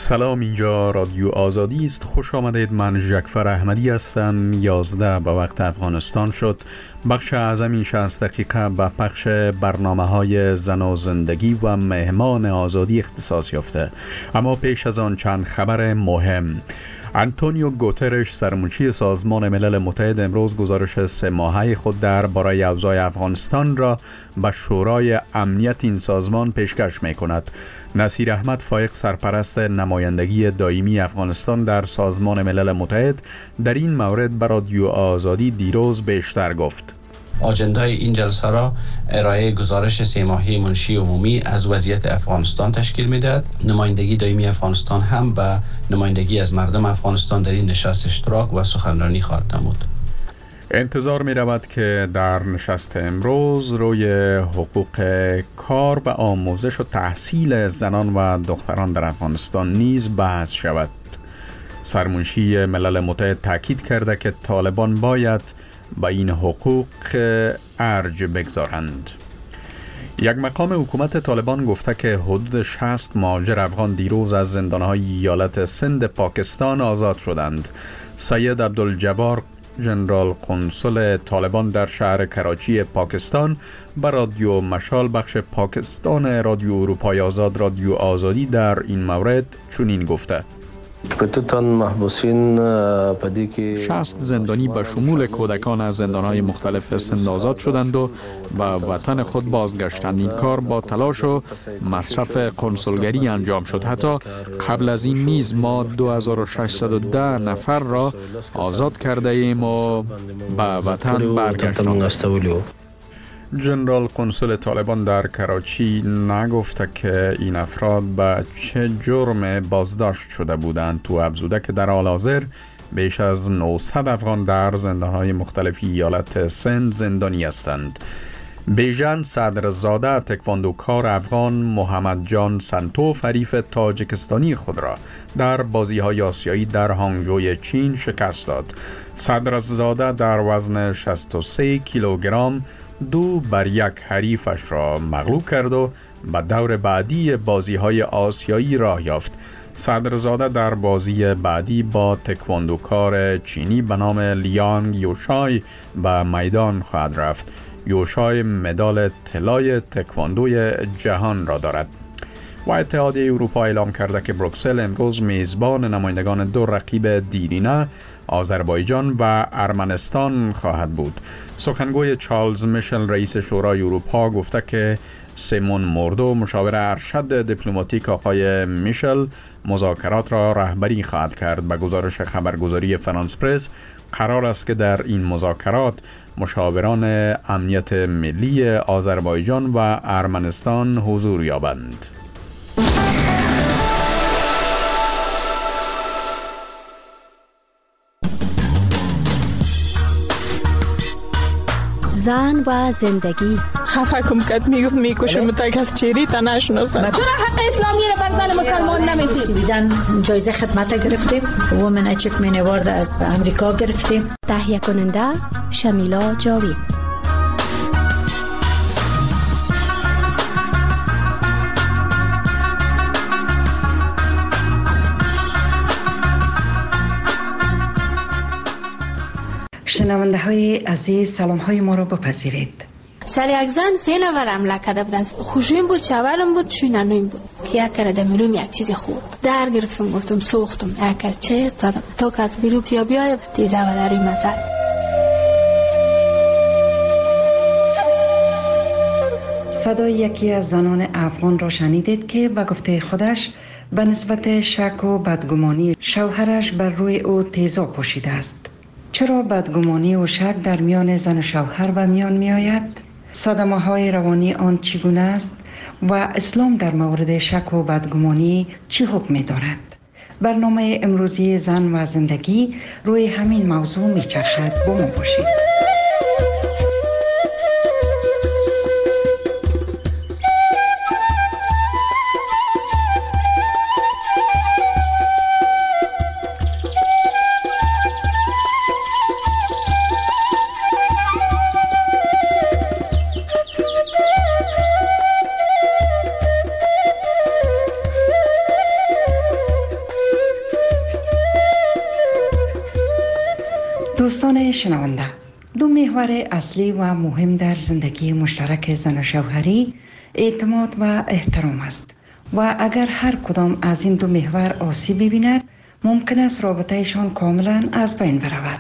سلام، اینجا رادیو آزادی است. خوش آمدید. من جعفر احمدی هستم. 11 به وقت افغانستان شد. بخش اعظم این 60 دقیقه به پخش برنامه‌های زن و زندگی و مهمان آزادی اختصاص یافته. اما پیش از آن چند خبر مهم. آنتونیو گوترش، سرمنشی سازمان ملل متحد، امروز گزارش 3 ماهه خود درباره اوضاع افغانستان را به شورای امنیت این سازمان پیشکش می کند. نصیر احمد فایق، سرپرست نمایندگی دائمی افغانستان در سازمان ملل متحد، در این مورد به رادیو آزادی دیروز بیشتر گفت. آجندای این جلسه را ارائه گزارش 3 ماهه منشی عمومی از وضعیت افغانستان تشکیل می‌دهد. نمایندگی دائمی افغانستان هم به نمایندگی از مردم افغانستان در این نشست اشتراک و سخنرانی خواهد نمود. انتظار می رود که در نشست امروز روی حقوق کار و آموزش و تحصیل زنان و دختران در افغانستان نیز بحث شود. سرمنشی ملل متحد تاکید کرده که طالبان باید با این حقوق ارج بگذارند. یک مقام حکومت طالبان گفته که حدود 60 مهاجر افغان دیروز از زندانهای ایالت سند پاکستان آزاد شدند. سید عبدالجبار، ژنرال قنصل طالبان در شهر کراچی پاکستان، به رادیو مشال بخش پاکستان رادیو اروپای آزاد رادیو آزادی در این مورد چنین گفته: 60 زندانی به شمول کودکان از زندانهای مختلف سند آزاد شدند و به وطن خود بازگشتند. این کار با تلاش و مصرف قنصلگری انجام شد. حتی قبل از این نیز ما 2610 نفر را آزاد کرده ایم و به وطن برگشتند. ژنرال قنصل طالبان در کراچی نگفته که این افراد به چه جرم بازداشت شده بودند. تو افزوده که در حال حاضر بیش از 900 افغان در زندانهای مختلف ایالت سند زندانی هستند. بیژن صدرزاده، تکواندوکار افغان محمد جان سنتوف، حریف تاجیکستانی خود را در بازی‌های آسیایی در هانگجوی چین شکست داد. صدرزاده در وزن 63 کیلوگرم 2-1 حریفش را مغلوب کرد و به دور بعدی بازی‌های آسیایی راه یافت. صدرزاده در بازی بعدی با تکواندوکار چینی به نام لیانگ یوشای به میدان خواهد رفت. یوشای مدال طلای تکواندوی جهان را دارد. و اتحادیه اروپا اعلام کرده که بروکسل امروز میزبان نمایندگان 2 رقیب دیرینه، آذربایجان و ارمنستان خواهد بود. سخنگوی چارلز میشل، رئیس شورای اروپا، گفته که سیمون موردو، مشاور ارشد دیپلماتیک آقای میشل، مذاکرات را رهبری خواهد کرد. به گزارش خبرگزاری فرانس پرس، قرار است که در این مذاکرات مشاوران امنیت ملی آذربایجان و ارمنستان حضور یابند. زن و زندگی. خفه کم کد میکشم تا کس چیری تا نشناسن. چرا حق اسلامی را بر زن مسلمان نمیدید؟ بیدن جایزه خدمت گرفتیم. وومن اچیومنت اوارد از امریکا گرفتیم. تهیه کننده شمیلا جاوید. شنونده های عزیز، سلام های ما را بپذیرید. سر یک زن 3 نفر حمله کرده بودن. خوشویم بود، شوهرم بود، شوینانویم بود که یک کرده میروم یک چیزی خورد. در گرفتم، گفتم سوختم، یک کرد چه زدم تا که از بیرون یا بیای تیزه و داری مزد. صدای یکی از زنان افغان را شنیدید که به گفته خودش به نسبت شک و بدگمانی شوهرش بر روی او تیزاب پوشیده است. چرا بدگمانی و شک در میان زن و شوهر به میان می آید؟ صدمه های روانی آن چگونه است و اسلام در مورد شک و بدگمانی چه حکمی دارد؟ برنامه امروزی زن و زندگی روی همین موضوع می چرخد. با ما باشید. شنونده، دو محور اصلی و مهم در زندگی مشترک زن و شوهری اعتماد و احترام است و اگر هر کدام از این دو محور آسیب ببیند ممکن است رابطهشان کاملا از بین برود.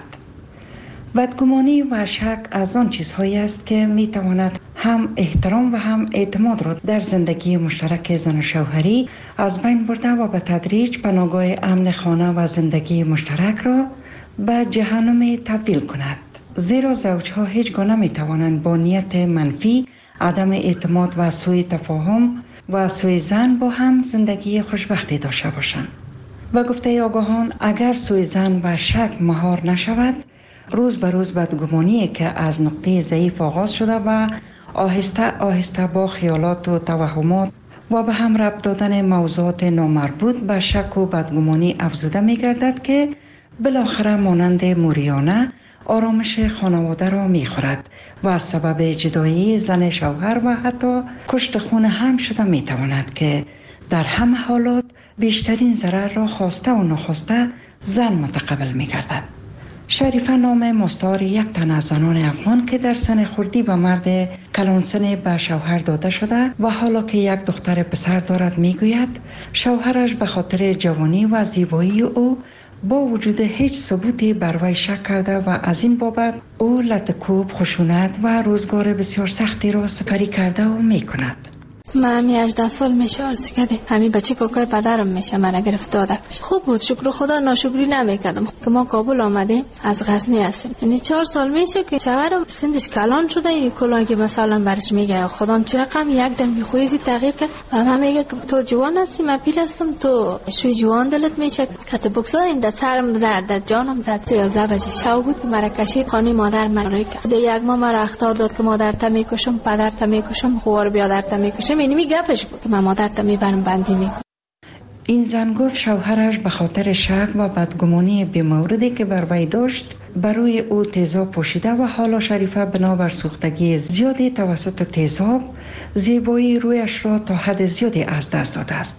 بدگمانی و شک از آن چیزهایی است که می تواند هم احترام و هم اعتماد را در زندگی مشترک زن و شوهری از بین برده و به تدریج پناهگاه امن خانه و زندگی مشترک را به جهنم تبدیل کند. زیرا زوجها هیچ گونه نمی توانند با نیت منفی، عدم اعتماد و سوء تفاهم و سوء ظن با هم زندگی خوشبختی داشته باشند. و گفته آگاهان اگر سوء ظن و شک مهار نشود، روز به روز بدگمانی که از نقطه ضعیف آغاز شده و آهسته با خیالات و توهمات و به هم ربط دادن موضوعات نامربوط به شک و بدگمانی افزوده می گردد که بالاخره مانند موریانه آرامش خانواده را می خورد و سبب جدایی زن شوهر و حتی کشت خون هم شده می تواند که در همه حالات بیشترین ضرر را خواسته و نخواسته زن متقبل می گردد. شریفه نام مستعار یک تن از زنان افغان که در سن خردی به مرد کلانسن به شوهر داده شده و حالا که یک دختر پسر دارد میگوید شوهرش به خاطر جوانی و زیبایی او با وجود هیچ ثبوتی بر وی شک کرده و از این بابت او لطکوب، خشونت و روزگار بسیار سختی را سپری کرده و میکند. من همی 18 سال میشه عرض کردم همین بچه کاکای پدرم میشه من گرفت داده. خوب بود، شکر خدا، ناشکری نمیکردم که ما کابل آمدیم از غزنی هستیم. یعنی 4 سال میشه که شوهرم سنش کلان شده. این کلان که مثلا برش میگه خودم چه رقم یک دم خویزی تغییر کرد و من میگه که تو جوان هستی، من پیل هستم، تو شوی جوان دلت میشه که بکسا این در سرم زد، در جانم زد. 11 بجه شب بود که مرا کشید خانه مادر من روی کرد. یک ماه مرا اخطار داد که مادرت میکشم، پدرت میکشم، خوار بیادرت میکشم. یعنی میگپش بود که من مادرت میبرم بندی میکنم. این زن گفت شوهرش به خاطر شک و بدگمانی بی‌موردی که بر وی داشت برای او تیزاب پوشیده و حالا شریفه بنابر سوختگی زیادی توسط تیزاب زیبایی رویش را تا حد زیادی از دست داده است.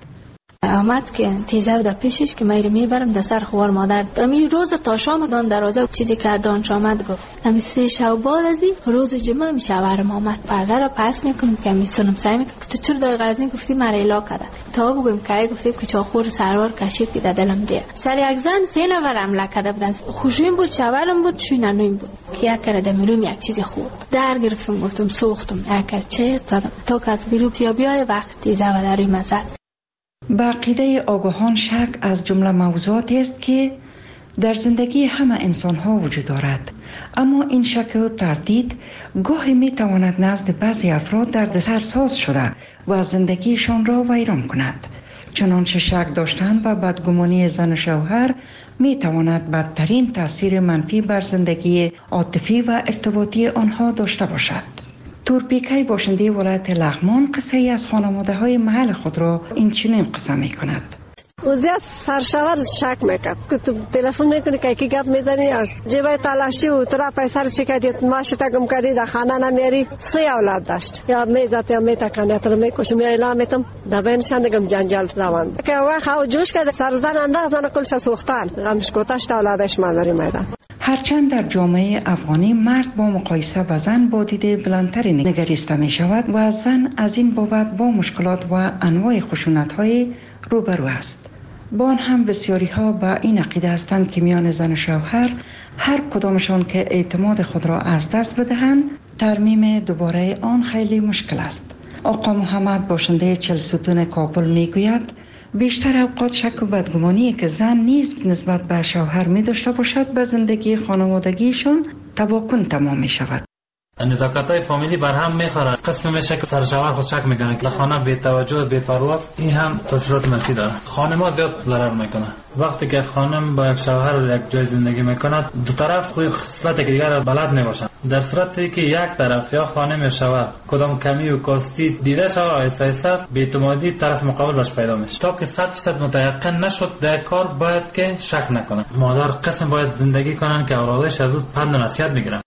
آمد که تیزاب در پیشش که من میبرم در سر خوار مادر. امی روز تا شام دان دروازه چیزی که دانش آمد گفت امی 3 شب بعد از این روز جمعه می شوهرم آمد پرده را پس میکنم که میتونم سعی میکنم که تو چرا در غزنی گفتی مرا الا کرده تا بگم که گفتی که چاخور سروار کشید که دلم دیه سر یک زن 3 نفر حمله کرده بودن. خوشویم بود، شوهرم بود، شوینانویم بود که یک کرده میروم یک چیزی خورد در گرفتم گفتم سوختم یک کرد چه زدم تا که از بیرون یا بیای وقت تیزه و دروی مزد. به عقیده آگاهان شک از جمله موضوعاتی است که در زندگی همه انسان‌ها وجود دارد، اما این شک و تردید گاهی می‌تواند نزد بعضی افراد دردسرساز شده و زندگیشان را ویران کند. چنانچه شک داشتن و بدگمانی زن و شوهر می‌تواند بدترین تأثیر منفی بر زندگی عاطفی و ارتباطی آنها داشته باشد. تورپیکای باشنده ولایت لغمان قصه ای از خانواده های محل خود را این چنین قصه می کند. زیاد سرشور شک میکرد که تو تلفن میکنی که کی گپ میزنی جیبای تلاشی و تو را پیسه رو چکیدی ماشتا گم کردی در خانه نمیاری. 3 اولاد داشت یا میزد یا میتکنه تو رو میکشم یا اعلام میتم در بینشان دگم جنجال روان که وقت او جوش کرده سرزن انداز زن کلش سوختن غمش گوتش اولادش مادری میدن. هرچند در جامعه افغانی مرد با مقایسه به زن با دید بلندتری نگریسته می شود و زن از این بابت با مشکلات و انواع خشونت های روبرو است. با آن هم بسیاری ها به این عقیده هستند که میان زن و شوهر هر کدامشان که اعتماد خود را از دست بدهند ترمیم دوباره آن خیلی مشکل است. آقا محمد باشنده 40 ستون کابل می گوید بیشتر اوقات شک و بدگمانی که زن نیز نسبت به شوهر می داشته باشد به زندگی خانوادگیشان تباکن تمام می شود. نزاکت‌های فامیلی بر هم می‌خوره. قسم میشه که سر شوهر خود شک میکنه که خانه بی توجه بی پروا. این هم تاثیرات منفی داره. خانم زیاد ضرر میکنه. وقتی که خانم با یک شوهر یک جای زندگی میکنه دو طرف خوی خصلت دیگر را بلد نباشن. در صورتی که یک طرف یا خانم یا شوهر کدام کمی و کاستی دیده شود آهسته بی‌اعتمادی طرف مقابل باش پیدا میشه. تا که 100% متيقن نشد در کار باید که شک نکنه. مادر قسم باید زندگی کنن که اولادش از او پند و نصیحت میگیرن.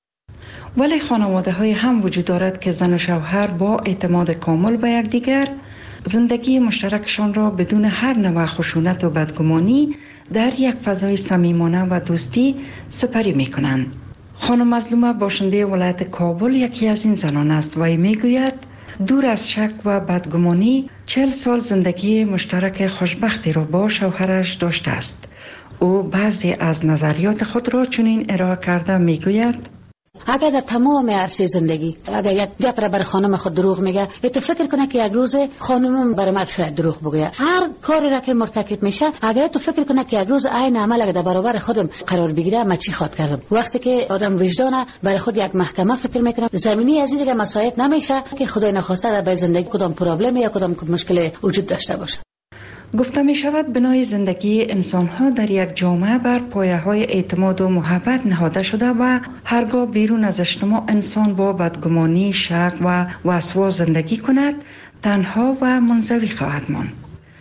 ولی خانواده های هم وجود دارد که زن و شوهر با اعتماد کامل به یکدیگر زندگی مشترکشان را بدون هر نوع خشونت و بدگمانی در یک فضای صمیمانه و دوستی سپری می کنند. خانم مظلومه باشنده ولایت کابل یکی از این زنان است و میگوید دور از شک و بدگمانی 40 سال زندگی مشترک خوشبختی را با شوهرش داشته است. او بعضی از نظریات خود را چنین ارائه کرده میگوید اگر در تمام عرصه زندگی اگر یک گپ را بر خانم خود دروغ میگه، تو فکر کنه که یک روز خانمم بر من شاید دروغ بگه. هر کاری را که مرتکب میشه اگر تو فکر کنه که یک روز عین عمل اگر در برابر خودم قرار بگیره من چی خواهد کردم. وقتی که آدم وجدانه برای خود یک محکمه فکر میکنه، زمینی از این دیگه مسائل نمیشه که خدای نخواسته در زندگی کدام پرابلم یا کدام مشکل وجود داشته باشه. گفته می شود بنای زندگی انسان ها در یک جامعه بر پایه های اعتماد و محبت نهاده شده و هرگاه بیرون از اجتماع انسان با بدگمانی، شک و وسواس زندگی کند تنها و منزوی خواهد ماند.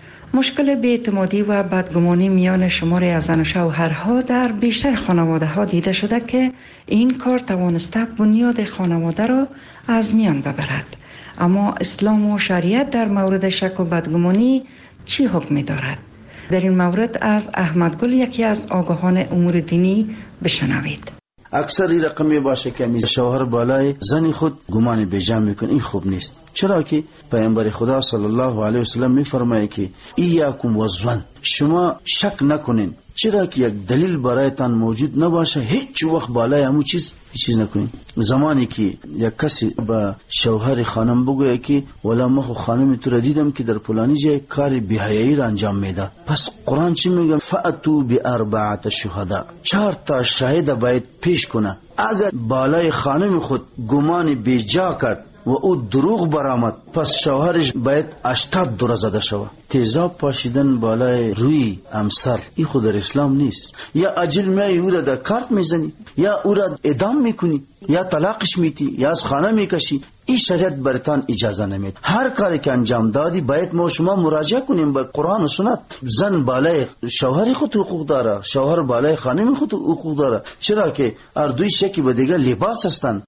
مشکل بی‌اعتمادی و بدگمانی میان شماری از زن و شوهرها در بیشتر خانواده ها دیده شده که این کار توانسته بنیاد خانواده را از میان ببرد. اما اسلام و شریعت در مورد شک و بدگمانی چی حکم می دارد؟ در این مورد از احمد گل یکی از آگاهان امور دینی بشنوید. اکثر این رقمی باشه که شوهر بالای زن خود گمان بیجا میکنه، این خوب نیست. چرا که پیامبر خدا صلی الله علیه و سلم میفرمایه که ایاکم والظن، شما شک نکنین، چرا که یک دلیل برایتان موجود نباشه هیچ وقت بالای همون چیز نکنین. زمانی که یک کسی با شوهر خانم بگوید که والا ما خانم تو را دیدم که در فلانی جای کار بی‌حیایی را انجام میداد، پس قرآن چی میگه؟ فأتوا بأربعة شهداء، 4 تا شاهد باید پیش کنه. اگر بالای خانم خود گمان بیجا کرد و او دروغ برآمد، پس شوهرش باید 80 دوره زده شود. تیزاب پاشیدن بالای روی همسر این خود در اسلام نیست. یا اجل میای او را در کارت میزنی، یا او را اعدام میکنی، یا طلاقش میتی، یا از خانه میکشی. این شریعت برتان اجازه نمید. هر کاری که انجام دادی باید ما شما مراجعه کنیم به قرآن و سنت. زن بالای شوهر خود حقوق داره، شوهر بالای خانم خود حقوق داره، چرا که هر دوی شکی به دیگر لباس هستند.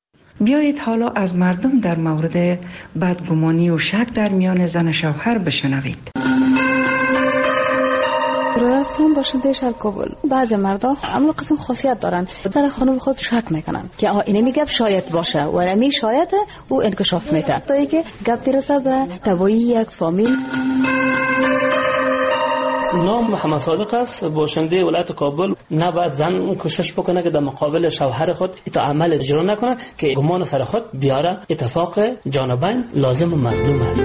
بیایید حالا از مردم در مورد بدگمانی و شک در میان زن و شوهر بشنوید. راستم باشنده شهر کابل بعضی مردا عمل قسم خاصیت دارن، در خانم خود شک میکنن که اینه میگه شاید باشه و نمی شاید او انکشاف میده تا اینکه گپ برسه به تبایی یک فامیل. نام محمد صادق است، باشنده ولایت کابل. نباید زن کوشش بکنه که در مقابل شوهر خود تا عمل اجرا نکنه که گمان سر خود بیاره. اتفاق جانبین لازم و مظلوم است.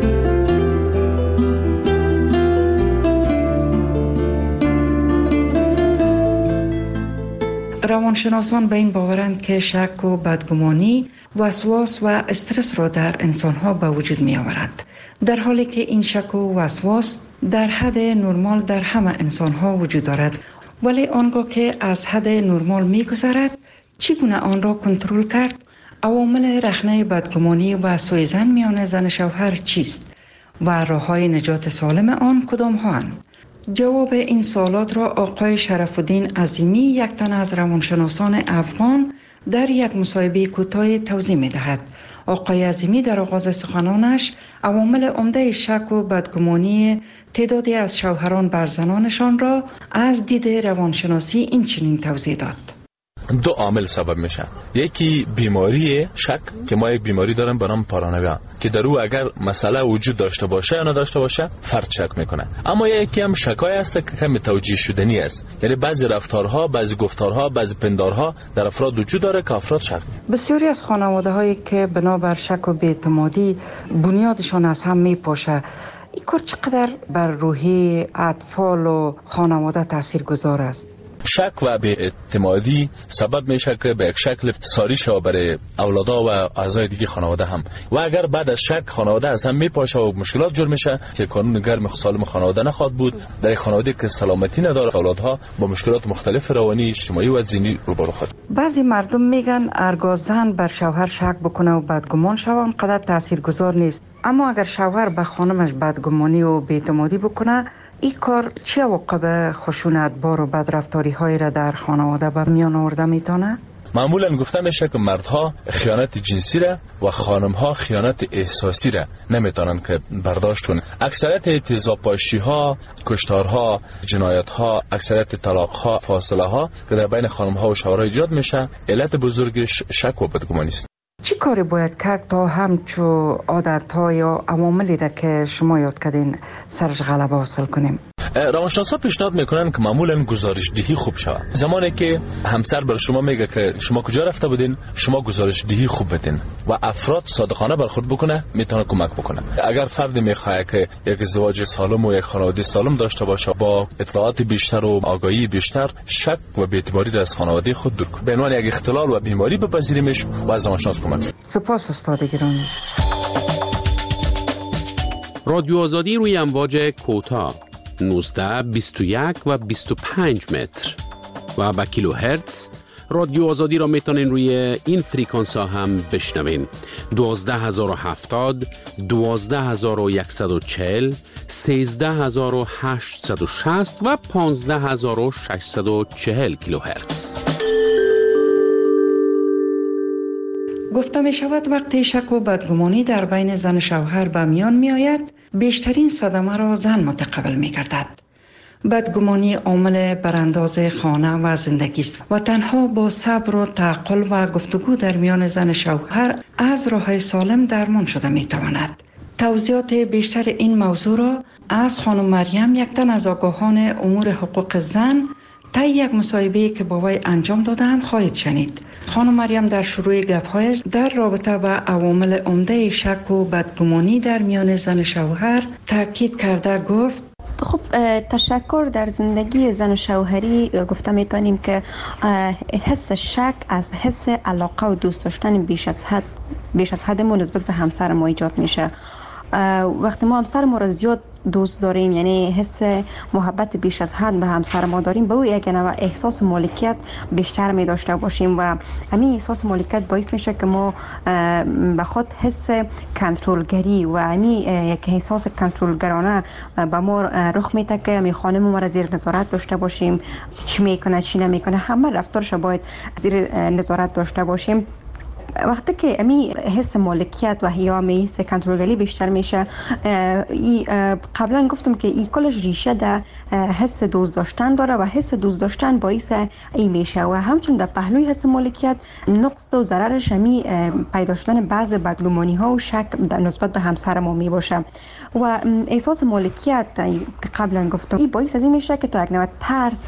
روانشناسان به این باورند که شک و بدگمانی وسواس و استرس را در انسانها به وجود می آورد، در حالی که این شک و وسواس در حد نرمال در همه انسانها وجود دارد، ولی آنگاه که از حد نرمال می گذرد چگونه آن را کنترل کرد؟ عوامل رخنه بدگمانی و سوء ظن میان زن و شوهر چیست و راه‌های نجات سالم آن کدام هاند؟ جواب این سوالات را آقای شرف الدین عظیمی، یک تن از روانشناسان افغان، در یک مصاحبه کوتاه توضیح می دهد. آقای عظیمی در آغاز سخنانش عوامل عمده شک و بدگمانی تعدادی از شوهران بر زنانشان را از دید روانشناسی این چنین توضیح داد. 2 عامل سبب میشه. یکی بیماری شک که ما یک بیماری داریم به نام پارانویا که در او اگر مسئله وجود داشته باشه یا نداشته باشه فرد شک میکنه. اما یکی هم شکای است که کم توجیه شدنی است، یعنی بعضی رفتارها، بعضی گفتارها، بعضی پندارها در افراد وجود داره که افراد شک میکنه. بسیاری از خانواده هایی که بنابر شک و بی‌اعتمادی بنیادشان از هم میپاشه، این کار چقدر بر روحی اطفال و خانواده تاثیرگذار است؟ شک و بی‌اعتمادی سبب میشه که به یک شکل ساری شود برای اولادا و اعضای دیگه خانواده هم، و اگر بعد از شک خانواده از هم میپاشه و مشکلات جور میشه که قانون گرم سالم خانواده نخواد بود، در خانواده که سلامتی نداره اولادها با مشکلات مختلف روانی، اجتماعی و ذهنی روبرو خواهد. بعضی مردم میگن هرگاه زن بر شوهر شک بکنه و بدگمان شود آنقدر تاثیرگذار نیست، اما اگر شوهر به خانمش بدگمانی و بی‌اعتمادی بکنه، این کار چه عواقب خشونت بار و بدرفتاری های را در خانواده به میان آورده میتونه؟ معمولا گفته میشه که مردها خیانت جنسی را و خانمها خیانت احساسی را نمیتونن که برداشت کنن. اکثریت تیزابپاشی ها، کشتارها، جنایت ها، اکثریت طلاق ها، فاصله ها که در بین خانم ها و شوهرها ایجاد میشه، علت بزرگش شک و بدگمانی است. چی کاری باید کرد تا همچو عادت ها یا عواملی را که شما یاد کردین سرش غلبه حاصل کنیم؟ روانشناسا پیشنهاد میکنن که معمولا گزارش دهی خوب شود. زمانی که همسر بر شما میگه که شما کجا رفته بودین، شما گزارش دهی خوب بدین و افراد صادقانه بر خود بکنه، میتونه کمک بکنه. اگر فردی میخواد که یک ازدواج سالم و یک خانواده سالم داشته باشه، با اطلاعات بیشتر و آگاهی بیشتر، شک و بی‌اعتباری را از خانواده خود دور کنه. به عنوان یک اختلال و بیماری بپذیریمش و از روانشناس کمک. سپاس استاد گرامی. رادیو آزادی روی امواج کوتاه 19 21 و 25 متر و با کیلو هرتز. رادیو آزادی را میتونین روی این فریکانس ها هم بشنوین. 12070 12140 13860 و 15640 کیلو هرتز. گفته می شود وقتی شک و بدگمانی در بین زن شوهر به میان می آید، بیشترین صدمه را زن متقبل می گردد. بدگمانی عامل برانداز خانه و زندگی است و تنها با صبر و تعقل و گفتگو در میان زن شوهر از راه سالم درمان شده می تواند. توضیحات بیشتر این موضوع را از خانم مریم، یک تن از آگاهان امور حقوق زن، طی یک مصاحبه‌ای که با وی انجام دادم خواهید شنید. خانم مریم در شروع گپ‌هایش در رابطه با عوامل عمده شک و بدگمانی در میان زن شوهر تاکید کرده گفت: خب تشکر در زندگی زن و شوهری گفته میتونیم که حس شک از حس علاقه و دوست داشتن بیش از حد ما نسبت به همسر ما ایجاد میشه. وقتی ما همسر ما را زیاد دوست داریم، یعنی حس محبت بیش از حد به همسر ما داریم، به او یک نوع احساس مالکیت بیشتر می داشته باشیم و همین احساس مالکیت باعث میشه که ما به خود حس کنترلگری و همین یک احساس کنترلگرانه به ما رخ میده که همین خانم ما را زیر نظارت داشته باشیم، چی میکنه چی نمیکنه، همه رفتارش باید زیر نظارت داشته باشیم. وقتی که امی حس مالکیت و یا حس کنترلگری بیشتر میشه، قبلا گفتم که این کلش ریشه در حس دوست داشتن داره و حس دوست داشتن باعث این میشه و همچنین در پهلوی حس مالکیت نقص و ضررش همی پیدا شدن بعض بدگمانی ها و شک نسبت به همسر ما می باشه و احساس مالکیت که قبلا گفتم این باعث از این میشه که تا یک نوع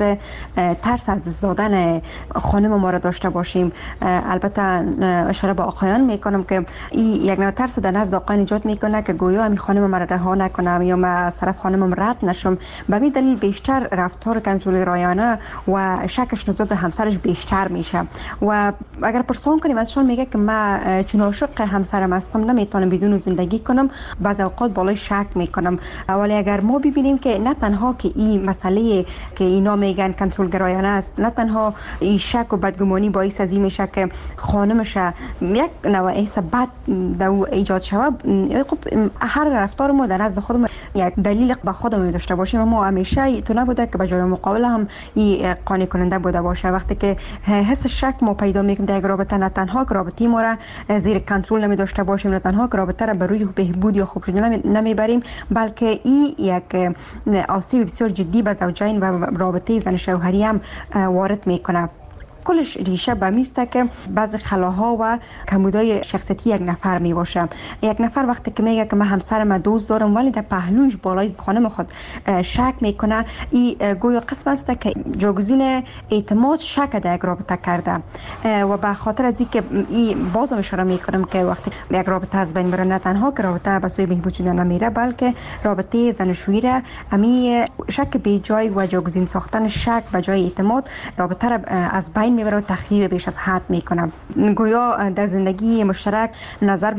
ترس از دست دادن خانم ما را داشته باشیم. البته اشاره به آقایان میکنم که این یک نوع ترس در نزد آقایان ایجاد میکنه که گویا همین خانم مرا رها نکنم یا من از طرف خانمم رد نشم. به همین دلیل بیشتر رفتار کنترلگرایانه و شکش نسبت به همسرش بیشتر میشه و اگر پرسان کنیم ازشون میگه که من چون عاشق همسرم هستم نمیتونم بدون زندگی کنم، بعض اوقات بالای شک میکنم. ولی اگر ما ببینیم که نه تنها که این مسئله که اینا میگن کنترلگرایانه است، نه تنها این شک و بدگمانی باعث از این میشه که خانمش یک نوع احساس بد در ایجاد شود. خب هر رفتار ما در نزد خودمون یک دلیل به خودمون داشته باشیم و ما همیشه تو نبوده که به جای مقابل هم این قانع کننده بوده باشه. وقتی که حس شک ما پیدا میکنیم در یک رابطه، نه تنها که رابطه ما را زیر کنترل نمی داشته باشیم، نه تنها که رابطه را به روی بهبود یا خوب شدن نمیبریم، بلکه این یک آسیب بسیار جدی به زوجین و رابطه زن شوهری هم وارد میکنه. کلش ریشه به میسته که بعض خلاها و کمبودهای شخصیتی یک نفر می باشه. یک نفر وقتی که میگه که من همسرم دوست دارم ولی در پهلویش بالای خانم خود شک میکنه، این گویا قسم است که جاگزین اعتماد شک در یک رابطه کرده و به خاطر از اینکه این بازم اشاره میکنم که وقتی یک رابطه از بین بره، نه تنها که رابطه به سوی بهبود شدن نمیره، بلکه رابطه زناشویی را همین شک به جای و جاگزین ساختن شک به جای اعتماد رابطه را از بین میبره و تخریب بیش از حد میکنه. گویا در زندگی مشترک نظر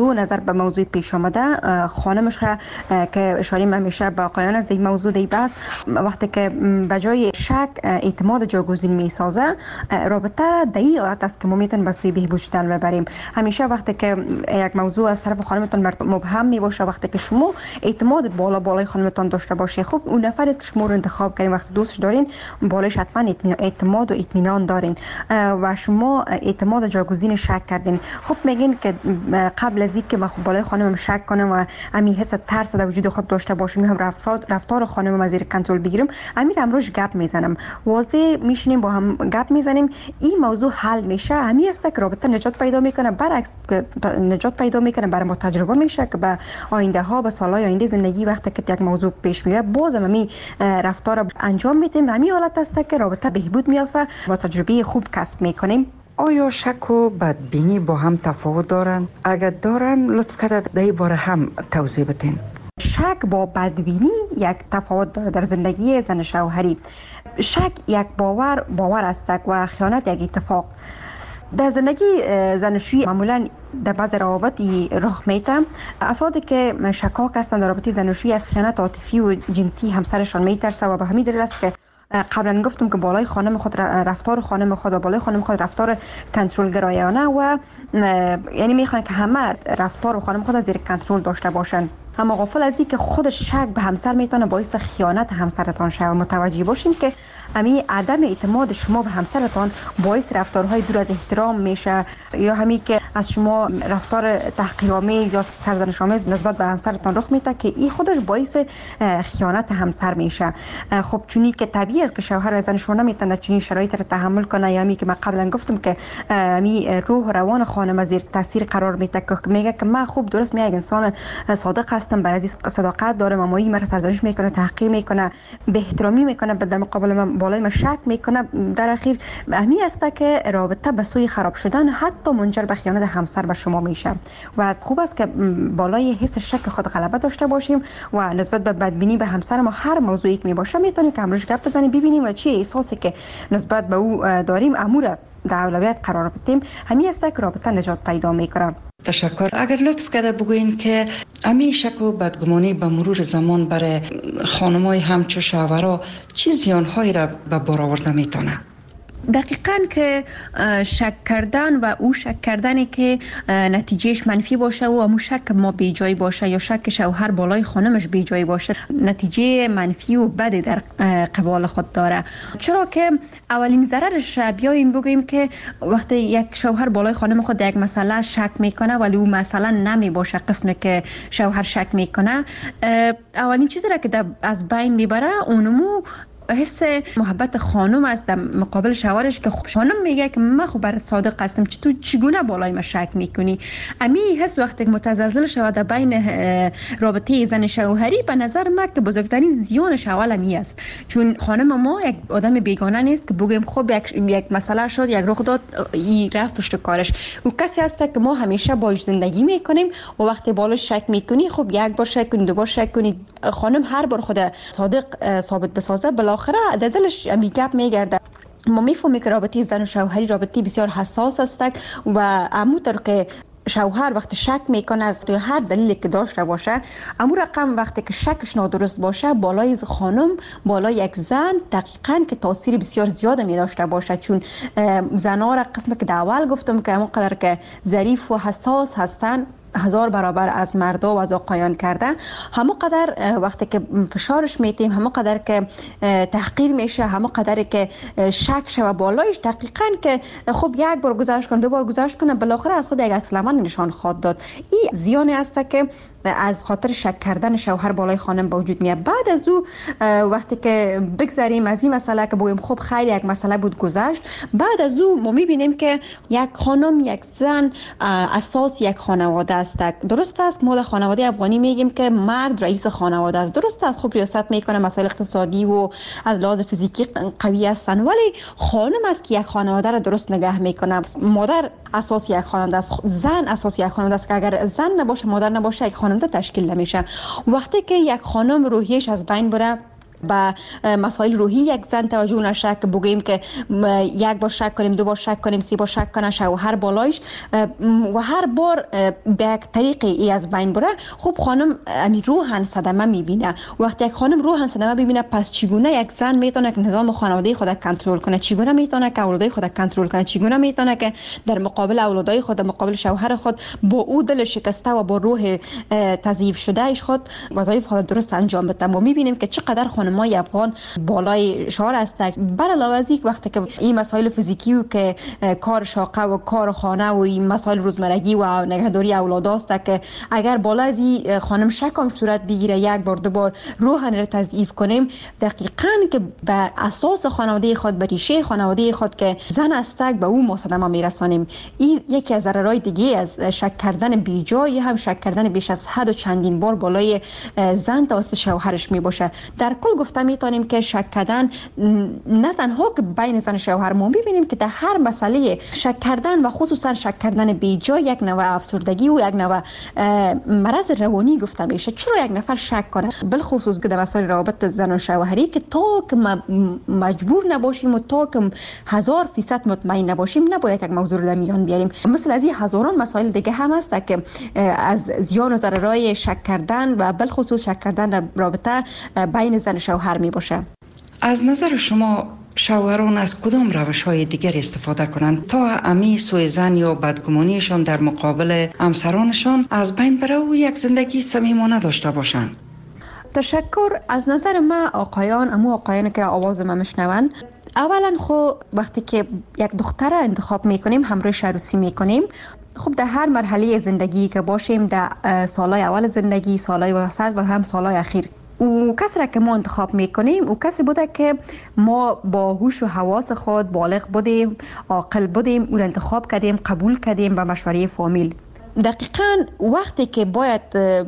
به موضوع پیش آمده، خانمش که اشاره همیشه به آقایان از این موضوع دی بس، وقتی که به جای شک اعتماد جاگزین میسازه، رابطه در این حالت است که ما میتونیم به سوی بهبود شدن ببریم. همیشه وقتی که یک موضوع از طرف خانمتون مبهم میباشه، وقتی که شما اعتماد بالای خانمتون داشته باشی، خب اون نفری است که شما رو انتخاب کردین، وقتی دوستش دارین بالایش حتما اعتماد و اطمینان دارین دارین و شما اعتماد جاگزین شک کردین. خب میگین که قبل از اینکه من بالای خانمم شک کنم و امی حس ترس در وجود خود داشته باشم، میهم رفتار خانمم از زیر کنترل بگیرم، امیر امروز گپ میزنم، واضح میشینیم با هم گپ میزنیم، این موضوع حل میشه. همین است که رابطه نجات پیدا میکنه، برعکس نجات پیدا میکنه، برای ما تجربه میشه که به آینده ها، به سالهای آینده زندگی وقتی که یک موضوع پیش میاد بازم همین رفتار انجام میدیم. همین حالت است که رابطه بهبود میافته، با تجربه خوب کسب میکنیم. آیا شک و بدبینی با هم تفاوت دارن؟ اگر دارن لطف کرده در این باره هم توضیح بدین. شک با بدبینی یک تفاوت داره در زندگی زن شوهری. شک یک باور است و خیانت یک اتفاق. در زندگی زناشویی معمولا در بعض روابطی رخ میده. افرادی که شکاک هستند در رابطه زناشویی از خیانت عاطفی و جنسی همسرشان میترسه و به همین دلیل است که قبلا گفتم که بالای خانم خود رفتار خانم خود و بالای خانم خود رفتار کنترل گرایانه و یعنی میخوان که همه رفتار خانم خود زیر کنترل داشته باشن. اما غافل از این که خود شک به همسر میتونه باعث خیانت همسرتان شود. متوجه باشین که همین عدم اعتماد شما به همسرتان باعث رفتارهای دور از احترام میشه، یا همین که از شما رفتار تحقیرآمیز یا سرزنش‌آمیز نسبت به همسرتان رخ میده که این خودش باعث خیانت همسر میشه. خب چونی که طبیعیه که شوهر و زن شما نمیتونه چنین شرایط رو تحمل کنه، یا همین که من قبلا گفتم که همین روح و روان خانم زیر تاثیر قرار میده که میگه که من خوب درست میگم انسان صادق هستم، برای از صداقت دارم، اما این مرا سرزنش میکنه، تحقیر میکنه، بی احترامی میکنه، در مقابل من بالای من شک میکنه. در اخیر همین است که رابطه به سوی خراب شدن حتی منجر به خیانت همسر به شما میشه. و از خوب است که بالای حس شک خود غلبه داشته باشیم و نسبت به بدبینی به همسر ما هر موضوعی که میباشه میتونیم که امروز گپ بزنیم، ببینیم و چی احساسی که نسبت به او داریم امور در اولویت قرار بدیم. همین است که رابطه نجات پیدا میکنه. تشکر. اگر لطف کرده بگوین که همین شک و بدگمانی به مرور زمان برای خانمای همچو شوهرها چه زیانهایی را به بار آورده میتونه؟ دقیقاً که شک کردن و او شک کردنی که نتیجهش منفی باشه و همون شک ما بی جای باشه، یا شک شوهر بالای خانمش بی جای باشه، نتیجه منفی و بدی در قبال خود داره. چرا که اولین ضررش بیایم بگوییم که وقتی یک شوهر بالای خانم خود یک مسئله شک میکنه ولی او مسئله نمی باشه قسمی که شوهر شک میکنه، اولین چیزی را که از بین میبره اونمو حس محبت خانم است در مقابل شوهرش که خانم میگه که من خب برات صادق هستم، تو چگونه بالای من شک میکنی؟ امی حس وقتی متزلزل شود در بین رابطه زن شوهری، به نظر من که بزرگترین زیانش اول امی است. چون خانم ما یک آدم بیگانه نیست که بگیم خب یک مسئله شد، یک رخ داد، این رفت پشت کارش. او کسی است که ما همیشه باهاش زندگی میکنیم و وقتی بالای شک میکنی، خب یک بار شک کنی، دو بار شک کنی، خانم هر بار خود صادق ثابت بسازه بالاخره در دلش گپ میگرده. ما میفهمیم که رابطه زن و شوهری رابطه بسیار حساس است و همونطور که شوهر وقتی شک میکنه از هر دلیلی که داشته باشه، امو رقم وقتی که شکش نادرست باشه بالای خانم، بالای یک زن دقیقاً که تاثیر بسیار زیاد می داشته باشه. چون زنها را قسم که در اول گفتم که همونقدر که ظریف و حساس هستن 1000 برابر از مردا و از آقایان کرده، همون قدر وقتی که فشارش میتیم، همون قدر که تحقیر میشه، همون قدر که شک شوه بالایش، دقیقاً که خب یک بار گذشت کنه، دو بار گذشت کنه، بالاخره از خود یک عکس العمل نشان خواهد داد. این زیانی است که از خاطر شک کردن شوهر بالای خانم به وجود میاد. بعد از او وقتی که بگذاریم از این مسئله که بگیم خب خیر یک مسئله بود گذشت، بعد از او ما میبینیم که یک خانم، یک زن اساس یک خانواده است. درست است ما در خانواده افغانی میگیم که مرد رئیس خانواده است. درست است خب ریاست میکنه، مسائل اقتصادی و از لحاظ فیزیکی قوی هستن، ولی خانم است که یک خانواده را درست نگه میکنه. مادر اساس یک خانواده است، زن اساس یک خانواده است که اگر زن نباشه، مادر نباشه، یک خانواده تشکیل نمیشه. وقتی که یک خانم روحیش از بین بره، با مسائل روحی یک زن توجه نشه که بگیم که یک بار شک کنیم، دو بار شک کنیم، سه بار شک کنه شوهر بالایش و هر بار به یک طریقی ای از بین بره، خب خانم امی روحن صدمه میبینه. وقتی یک خانم روحن صدمه ببینه، پس چگونه یک زن میتونه که نظام خانواده خود کنترل کنه، چگونه میتونه که اولادای خود کنترل کنه، چگونه میتونه که در مقابل اولادای خود، مقابل شوهر خود با او دل شکسته و با روح تضعیف شده اش خود وظایف خود درست انجام بده. ما میبینیم که چقدر خانمای افغان بالای شعار است. بر علاوه از این وقتی که این مسائل فیزیکی و که کار شاقه و کار خانه و این مسائل روزمرگی و نگهداری اولاد است که اگر بالا از این خانم شکم صورت بگیره یک بار دو بار روحن را تضعیف کنیم، دقیقاً که به اساس خانواده خود، به ریشه خانواده خود که زن است به او ما صدمه میرسانیم. این یکی از ضررهای دیگه از شک کردن بیجای هم شک کردن بیش از حد و چندین بار بالای زن توسط شوهرش می باشه. در کل گفته میتونیم که شک کردن نه تنها که بین زن و شوهر ما ببینیم که در هر مسئله شک کردن و خصوصا شک کردن بیجا یک نوع افسردگی و یک نوع مرض روانی گفته میشه. چرا یک نفر شک کنه؟ بالخصوص که در مسائل روابط زن و شوهری که تا که مجبور نباشیم و تا که 1000% مطمئن نباشیم نباید یک موضوع رو در میان بیاریم. مثل از این هزاران مسائل دیگه هم هست که از زیان و ضررهای شک کردن و بالخصوص شک کردن در رابطه بین زن و شوهر می باشه. از نظر شما شوهران از کدام روش‌های دیگر استفاده کنند تا امی سوء ظن یا بدگمانیشان در مقابل همسرانشان از بین بره و یک زندگی صمیمانه داشته باشند؟ تشکر. از نظر ما آقایان که آواز ما میشنون، اولا خب وقتی که یک دختر انتخاب میکنیم، همراهش عروسی میکنیم، خب در هر مرحله زندگی که باشیم، در سالهای اول زندگی، سالهای وسط و هم سالهای اخیر، او کسی را که ما انتخاب میکنیم او کسی بوده که ما با هوش و حواس خود بالغ بودیم، عاقل بودیم، او را انتخاب کردیم، قبول کردیم به مشوره فامیل. دقیقاً وقتی که باید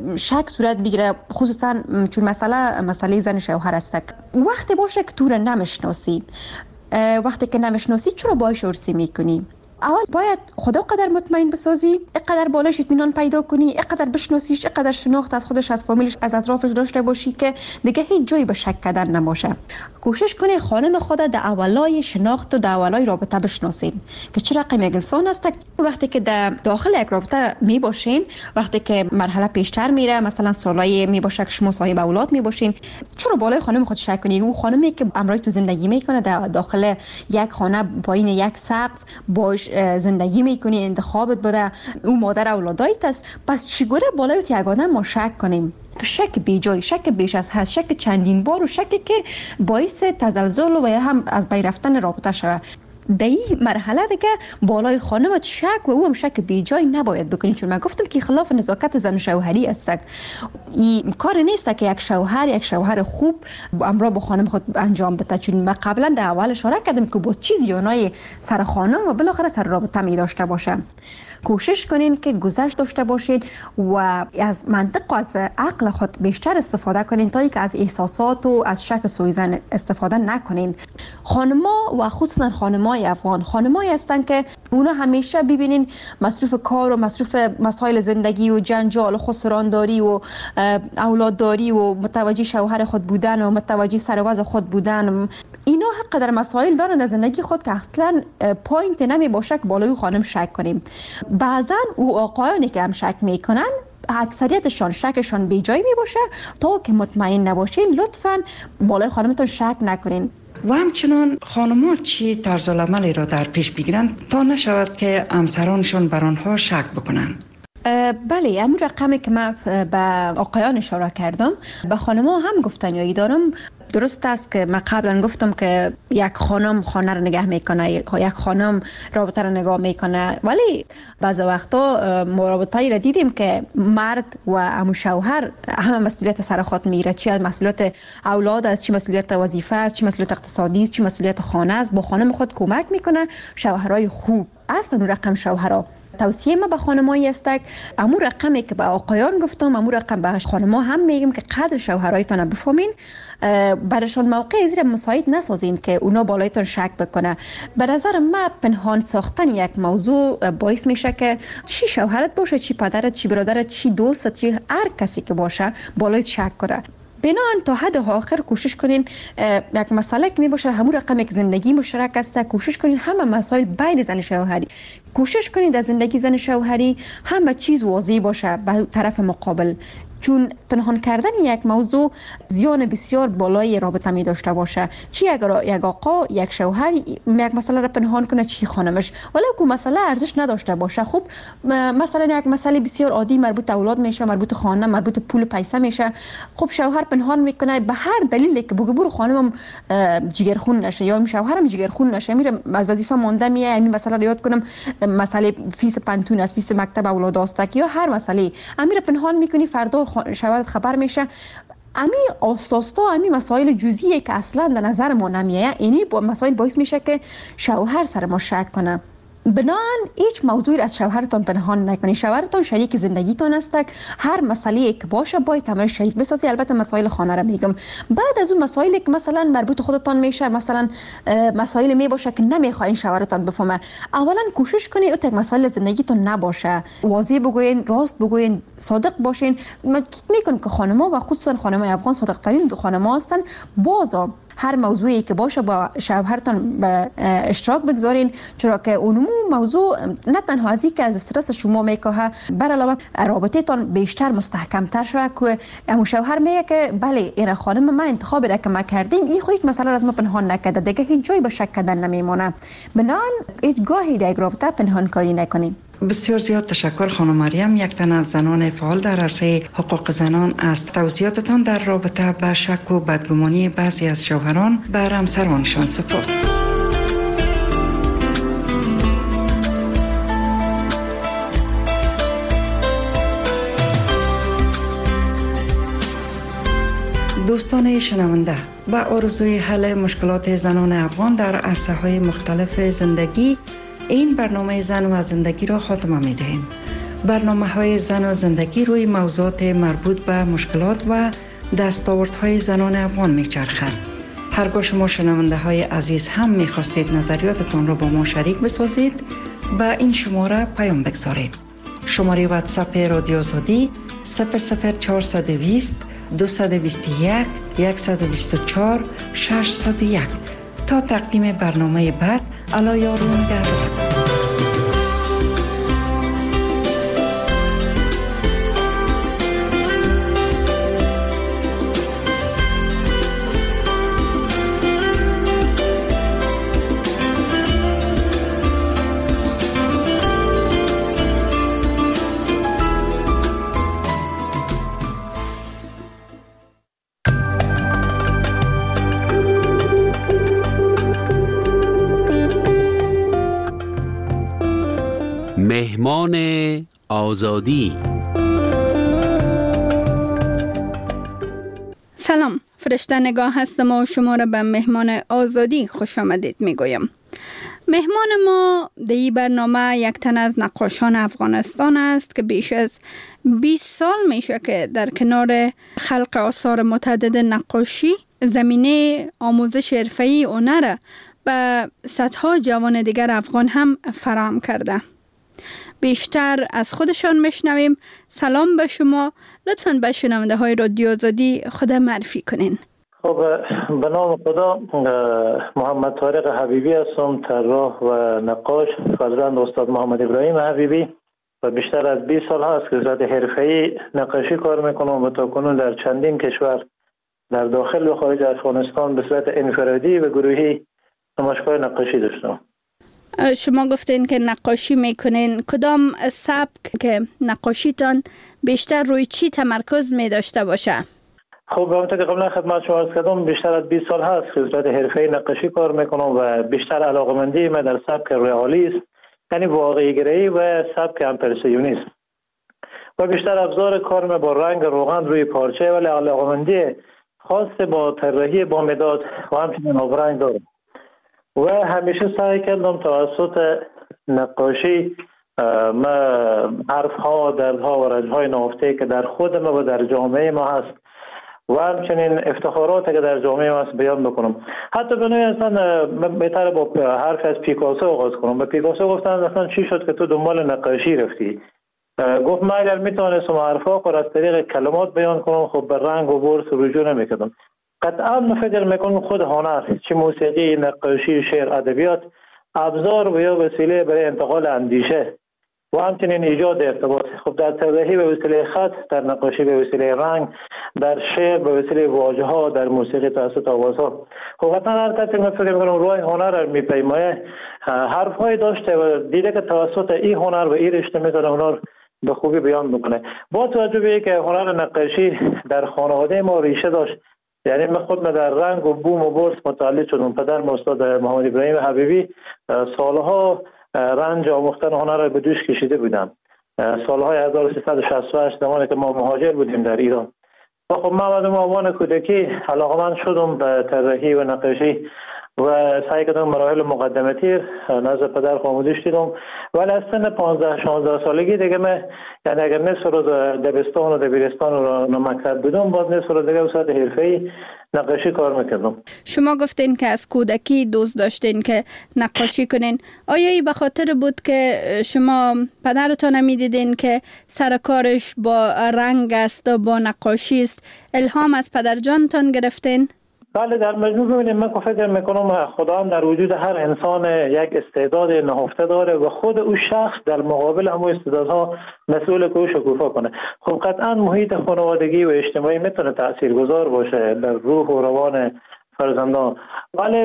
شک صورت بگیره، خصوصا چون مسئله زن شوهر است، وقتی باشه که تو را نمیشناسی، وقتی که نمیشناسی چرا باهاش عروسی میکنی؟ اول باید خدا قدر مطمئن بسازی، اقدر بالاش اطمینان پیدا کنی، اقدر بشناسیش، اقدر شناخت از خودش، از فامیلش، از اطرافش داشته باشی که دیگه هیچ جایی به شک کردن نباشه. کوشش کنی خانم خود در اولای شناخت و در اولای رابطه بشناسین که چه رقم یک انسان است. وقتی که در داخل یک رابطه می باشین، وقتی که مرحله پیشتر میره، مثلا سالای می باشه که شما صاحب اولاد می باشین، چرا بالای خانم خود شک کنی؟ او خانمی که همراه تو زندگی میکنه در داخل یک خانه پایین یک سقف باش زندگی میکنی، انتخابت بوده، او مادر اولادایت است، پس چگونه بالای یک آدم ما شک کنیم؟ شک بیجای، شک بیش از حد، شک چندین بار و شکی که باعث تزلزل و یا هم از بین رفتن رابطه شود. در این مرحله دیگه بالای خانمت شک و او هم شک بیجای نباید بکنی، چون من گفتم که خلاف نزاکت زن و شوهری است. این کار نیست که یک شوهر خوب امرا با خانم خود انجام بده، چون من قبلا در اول اشاره کردم که با چیز یانای سر خانم و بالاخره سر رابطه می داشته باشه. کوشش کنین که گذشت داشته باشین و از منطق و از عقل خود بیشتر استفاده کنین تا اینکه از احساسات و از شک سوء ظن استفاده نکنین. خانما و خصوصا خانمای افغان خانمایی هستن که اونا همیشه ببینین مصروف کار و مصروف مسائل زندگی و جنجال و خسرانداری و اولادداری و متوجه شوهر خود بودن و متوجه سر وضع خود بودن، اینا حق در مسائل دارن در زندگی خود که اصلا پوینت نمی باشه که بالای خانم شک کنیم. بعضا او آقایانی که هم شک میکنن اکثریتشان شکشان بی جای می باشه، تا که مطمئن نباشین لطفاً بالای خانمتون شک نکنین. و همچنان خانم‌ها چی طرز العملی را در پیش بگیرن تا نشود که همسرانشان بر آنها شک بکنن؟ بله، همون رقمی که من به آقایان اشاره کردم به خانم‌ها هم گفتنیایی دارم. درست است که من قبلا گفتم که یک خانم خانه رو نگه میکنه، یک خانم رابطه رو نگاه میکنه، ولی بعض وقتا رابطه‌ای را دیدیم که مرد و عمو شوهر همه مسئولیت سر خود میگیره، چی از مسئولیت اولاد است، چی مسئولیت وظیفه است، چی مسئولیت اقتصادی است، چی مسئولیت خانه است، با خانم خود کمک میکنه. شوهرای خوب اصلا رقم شوهرها توصیه ما به خانمایی است که امور رقمی که به آقایان گفتم امور رقم به خانم‌ها هم میگم که قدر شوهرایتان بفهمین، برشان موقع زیر مساعد نسازین که اونا بالایتان شک بکنه. به نظر من پنهان ساختن یک موضوع باعث میشه که چی شوهرت باشه، چی پدرت، چی برادرت، چی دوستت، چی هر کسی که باشه بالایت شک کنه. بنابراین تا حد آخر کوشش کنین یک مسئله که می باشه همون رقم یک زندگی مشترک است، کوشش کنین همه مسائل بین زن شوهری، کوشش کنین در زندگی زن شوهری همه چیز واضح باشه به طرف مقابل. چون پنهان کردن یک موضوع زیان بسیار بالای رابطه می داشته باشه. چی اگر یک آقا یک شوهر یک مسئله را پنهان کنه چی خانمش، ولی که مسئله ارزش نداشته باشه. خب مثلا یک مسئله بسیار عادی مربوط اولاد میشه، مربوط خانه، مربوط پول پیسه میشه، خب شوهر پنهان میکنه به هر دلیلی که بگه برو خانمم جگرخون نشه یا شوهرم جگرخون نشه، میره از وظیفه مانده میه، همین مسئله رو یاد کنم، مسئله فیس پنتون است، فیس مکتب اولاد است یا هر مسئله امیر پنهان میکنی، فردا شوهرت خبر میشه. امی آستاستا امی مسائل جزئیه که اصلا در نظر ما نمیایه، اینی مسائل باعث میشه که شوهر سر ما شک کنه. بنان هیچ موضوعی از شوهرتان پنهان نکنید. شوهرتان شریک زندگیتان است، هر مسئله که باشه باید همراه شریک بسازی. البته مسائل خانه را میگم. بعد از اون مسائلی که مثلا مربوط خودتان میشه، مثلا مسائل می باشه که نمیخواین شوهرتان بفهمه، اولا کوشش کنید اون مسائل زندگیتون نباشه، واضح بگوین، راست بگوین، صادق باشین. من میگم که خانم‌ها و خصوصا خانم‌های افغان صادق ترین خانم‌ها هستن. بازا هر موضوعی که باشه با شوهرتان به اشتراک بگذارین، چرا که اون موضوع نه تنها از اینکه از استرس شما میکاهه، بر علاوه رابطه تان بیشتر مستحکم تر شود که امو شوهر میگه که بله این خانم ما انتخاب را که ما کردیم، این خودش مثلا از ما پنهان نکرده، دیگه هیچ جای به شک کردن نمیمونه. بنان هیچ گاهی در رابطه پنهان کاری نکنین. بسیار زیاد تشکر خانم مریم، یک تن از زنان فعال در عرصه حقوق زنان، از توضیحاتتان در رابطه با شک و بدگمانی بعضی از شوهران بر همسرانشان. سپاس. دوستان شنونده، با آرزوی حل مشکلات زنان افغان در عرصه های مختلف زندگی، این برنامه زن و زندگی را خاتمه می دهیم. برنامه های زن و زندگی روی موضوعات مربوط به مشکلات و دستاوردهای زنان افغان می چرخد. هرگاه شما شنونده های عزیز هم می خواستید نظریاتتان را با ما شریک بسازید، با این شماره پیام بگذارید. شماره واتساپ رادیو آزادی 00420 221 124 601. تا تقدیم برنامه بعد، الا یارون نگهدار. مهمان آزادی. سلام، فرشته نگاه هستم و شما را به مهمان آزادی خوش آمدید میگویم. مهمان ما در این برنامه یک تن از نقاشان افغانستان است که بیش از 20 سال میشه که در کنار خلق آثار متعدد نقاشی زمینه آموزش حرفه‌ای هنر به صدها جوان دیگر افغان هم فراهم کرده. بیشتر از خودشان میشنویم. سلام به شما. لطفاً به شنونده های رادیو آزادی خود معرفی کنین. خب، به نام خدا، محمد طارق حبیبی هستم، طراح و نقاش، فرزند استاد محمد ابراهیم حبیبی و بیشتر از 20 سال هست که به صورت حرفه‌ای نقاشی کار میکنم و تاکنون در چندین کشور در داخل و خارج افغانستان به صورت انفرادی و گروهی نمایشگاه نقاشی داشتم. شما گفتین که نقاشی میکنین، کدام سبک که نقاشیتان بیشتر روی چی تمرکز می داشته باشه؟ خب، همونطور که قبلا خدمت شما عرض کردم، بیشتر از 20 سال هست که به صورت حرفه‌ای نقاشی کار میکنم و بیشتر علاقه‌مندی من در سبک رئالیسم، یعنی واقعی گرایی و سبک امپرسیونیسم و بیشتر ابزار کار من با رنگ روغن روی پارچه، ولی علاقه‌مندی خاص با طراحی با مداد و همچنین آبرنگ دارم و همیشه سعی کردم توسط نقاشی ما حرف‌ها، دردها و رنج‌های نهفته که در خود ما و در جامعه ما هست و همچنین افتخاراتی که در جامعه ما هست بیان بکنم. حتی به نوعی اصلا بهتره با حرف از پیکاسو آغاز کنم. به پیکاسو گفتن اصلا چی شد که تو دنبال نقاشی رفتی؟ گفت من اگر میتونستم حرفا رو از طریق کلمات بیان کنم، خب به رنگ و برس رجوع نمیکردم. قطعا فکر میکنم خود هنر، چه موسیقی، نقاشی، شعر، ادبیات، ابزار و یا وسیله برای انتقال اندیشه و همچنین ایجاد ارتباط. خب در طراحی به وسیله خط، در نقاشی به وسیله رنگ، در شعر به وسیله واژه ها، در موسیقی توسط آوازها. خب حتما هر کسی من فکر می‌کنم راه هنر را می‌پیمایه، حرف‌های داشته و دیده که توسط این هنر و این رشته می‌تونه هنر به خوبی بیان بکنه. با توجه به اینکه هنر نقاشی در خانواده ما ریشه داشت، یعنی من خود در رنگ و بوم و برس متعلق شدم. پدر استاد محمد ابراهیم حبیبی سالها رنج آموختن هنر را به دوش کشیده بودم. سالهای 1368 زمانی که ما مهاجر بودیم در ایران. و خب من بعد عنوان کودکی علاقه‌مند شدم به طراحی و نقاشی و سعی کردم مراحل مقدماتی نزد پدر آموزش دیدم. ولی از سن 15-16 سالگی دیگه من، یعنی اگر نصف روز دبستان و دبیرستان و مکتب بودم، باز نصف روز دیگه به صورت حرفه‌ای نقاشی کار میکردم. شما گفتین که از کودکی دوست داشتین که نقاشی کنین. آیا این به خاطر بود که شما پدرتان نمیدیدین که سر کارش با رنگ است و با نقاشی است، الهام از پدرجانتان گرفتین؟ بله، در مجموع ببینید من فکر میکنم خدا در وجود هر انسان یک استعداد نهفته داره و خود او شخص در مقابل همون استعدادها مسئول که او شکوفا کنه. خب قطعا محیط خانوادگی و اجتماعی میتونه تاثیرگذار باشه در روح و روان فرزندان. ولی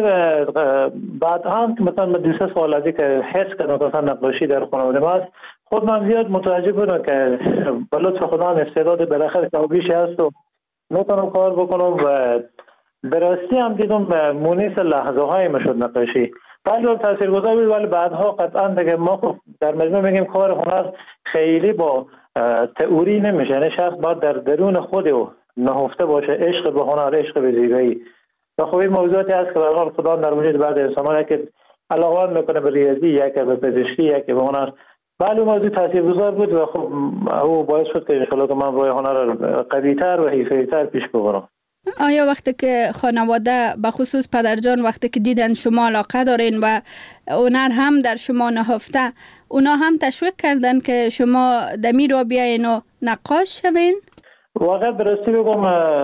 بعد هم مثلا من 2 سال ازی که حس کردم که نقاشی در خانواده ما است، خود من زیاد متوجه بودم که به لطف خدا استعداد بالاخره کمابیش هست و میتونم کار بکنم و به راستی هم دیدم مونس لحظه های مشد نقاشی بله تاثیرگذار بود. ولی بعدها قطعا دیگه ما خب در مجموع میگیم کار هنر خیلی با تئوری نمیشه، یعنی شخص باید در درون خود او نهفته باشه، عشق به هنر، عشق به زیبایی. و خب این موضوعاتی هست که به هر حال خدا در وجود بعض انسان‌ها که علاقه میکنه به ریاضی، یک به پزشکی، یک به هنر. بله موضوع تاثیرگذار بود و خب او باعث شد که ان شاءالله که من روی هنر قوی‌تر و حرفه‌ای‌تر پیش ببرم. آیا وقتی که خانواده به خصوص پدرجان وقتی که دیدن شما علاقه دارین و هنر هم در شما نهفته، اونا هم تشویق کردن که شما دمی رو بیاین و نقاش شوین؟ واقعا براستی بگم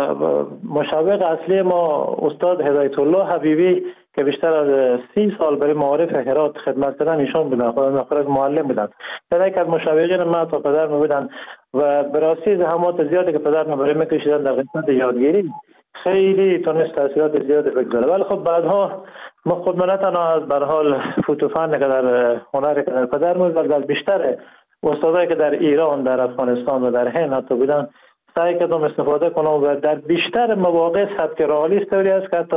مشوق اصلی ما استاد هدایت الله حبیبی که بیشتر از 30 سال برای معارف هرات خدمت کردن ایشون بودن، خودم معلم بودن. یک از مشوقین ما تا پدر می بودن و براستی زحمات زیادی که پدر ما برای میکشیدن در قسمت یادگیری خیلی تونست تاثیرات زیادی بگذاره. ولی خب بعدها ما خود من تنها از به هر حال فوتوفن که در هنری که در پدر ما بود، در بیشتر استادایی که در ایران، در افغانستان و در هند حتی بودن سعی کردم استفاده کنم و در بیشتر مواقع سبک رئالیست طوری است که حتی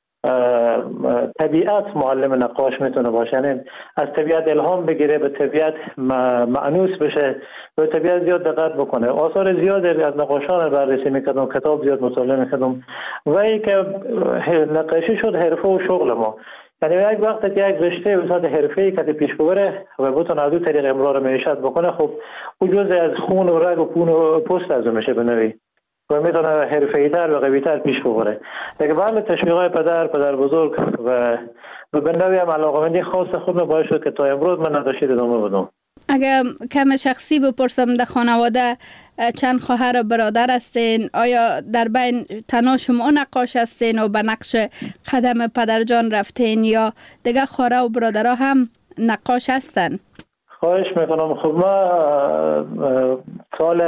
طبیعت معلم نقاش میتونه باشه، یعنی از طبیعت الهام بگیره، به طبیعت معنوس بشه، به طبیعت زیاد دقت بکنه. آثار زیاد از نقاشان بررسی میکردم، کتاب زیاد مطالعه میکردم و این که نقاشی شد حرفه و شغل ما. یعنی یک وقت که یک رشته به صورت حرفه‌ای که پیش ببره و بتونه از دو طریق امرار معیشت بکنه، خب او جزء از خون و رگ و خون و پوست از میشه به نوعی و میتونه حرفه‌ای‌تر و قوی‌تر پیش ببره. دیگه بله تشویق‌های پدر بزرگ و به نوعی هم علاقه‌مندی خاص خود باعث شد که تا امروز من نقاشی ادامه بدم. اگر کم شخصی بپرسم در خانواده چند خواهر و برادر هستین؟ آیا در بین تنها شما نقاش هستین و به نقش قدم پدرجان رفتین یا دیگه خواهر و برادرها هم نقاش هستن؟ خواهش میکنم. خب ما سال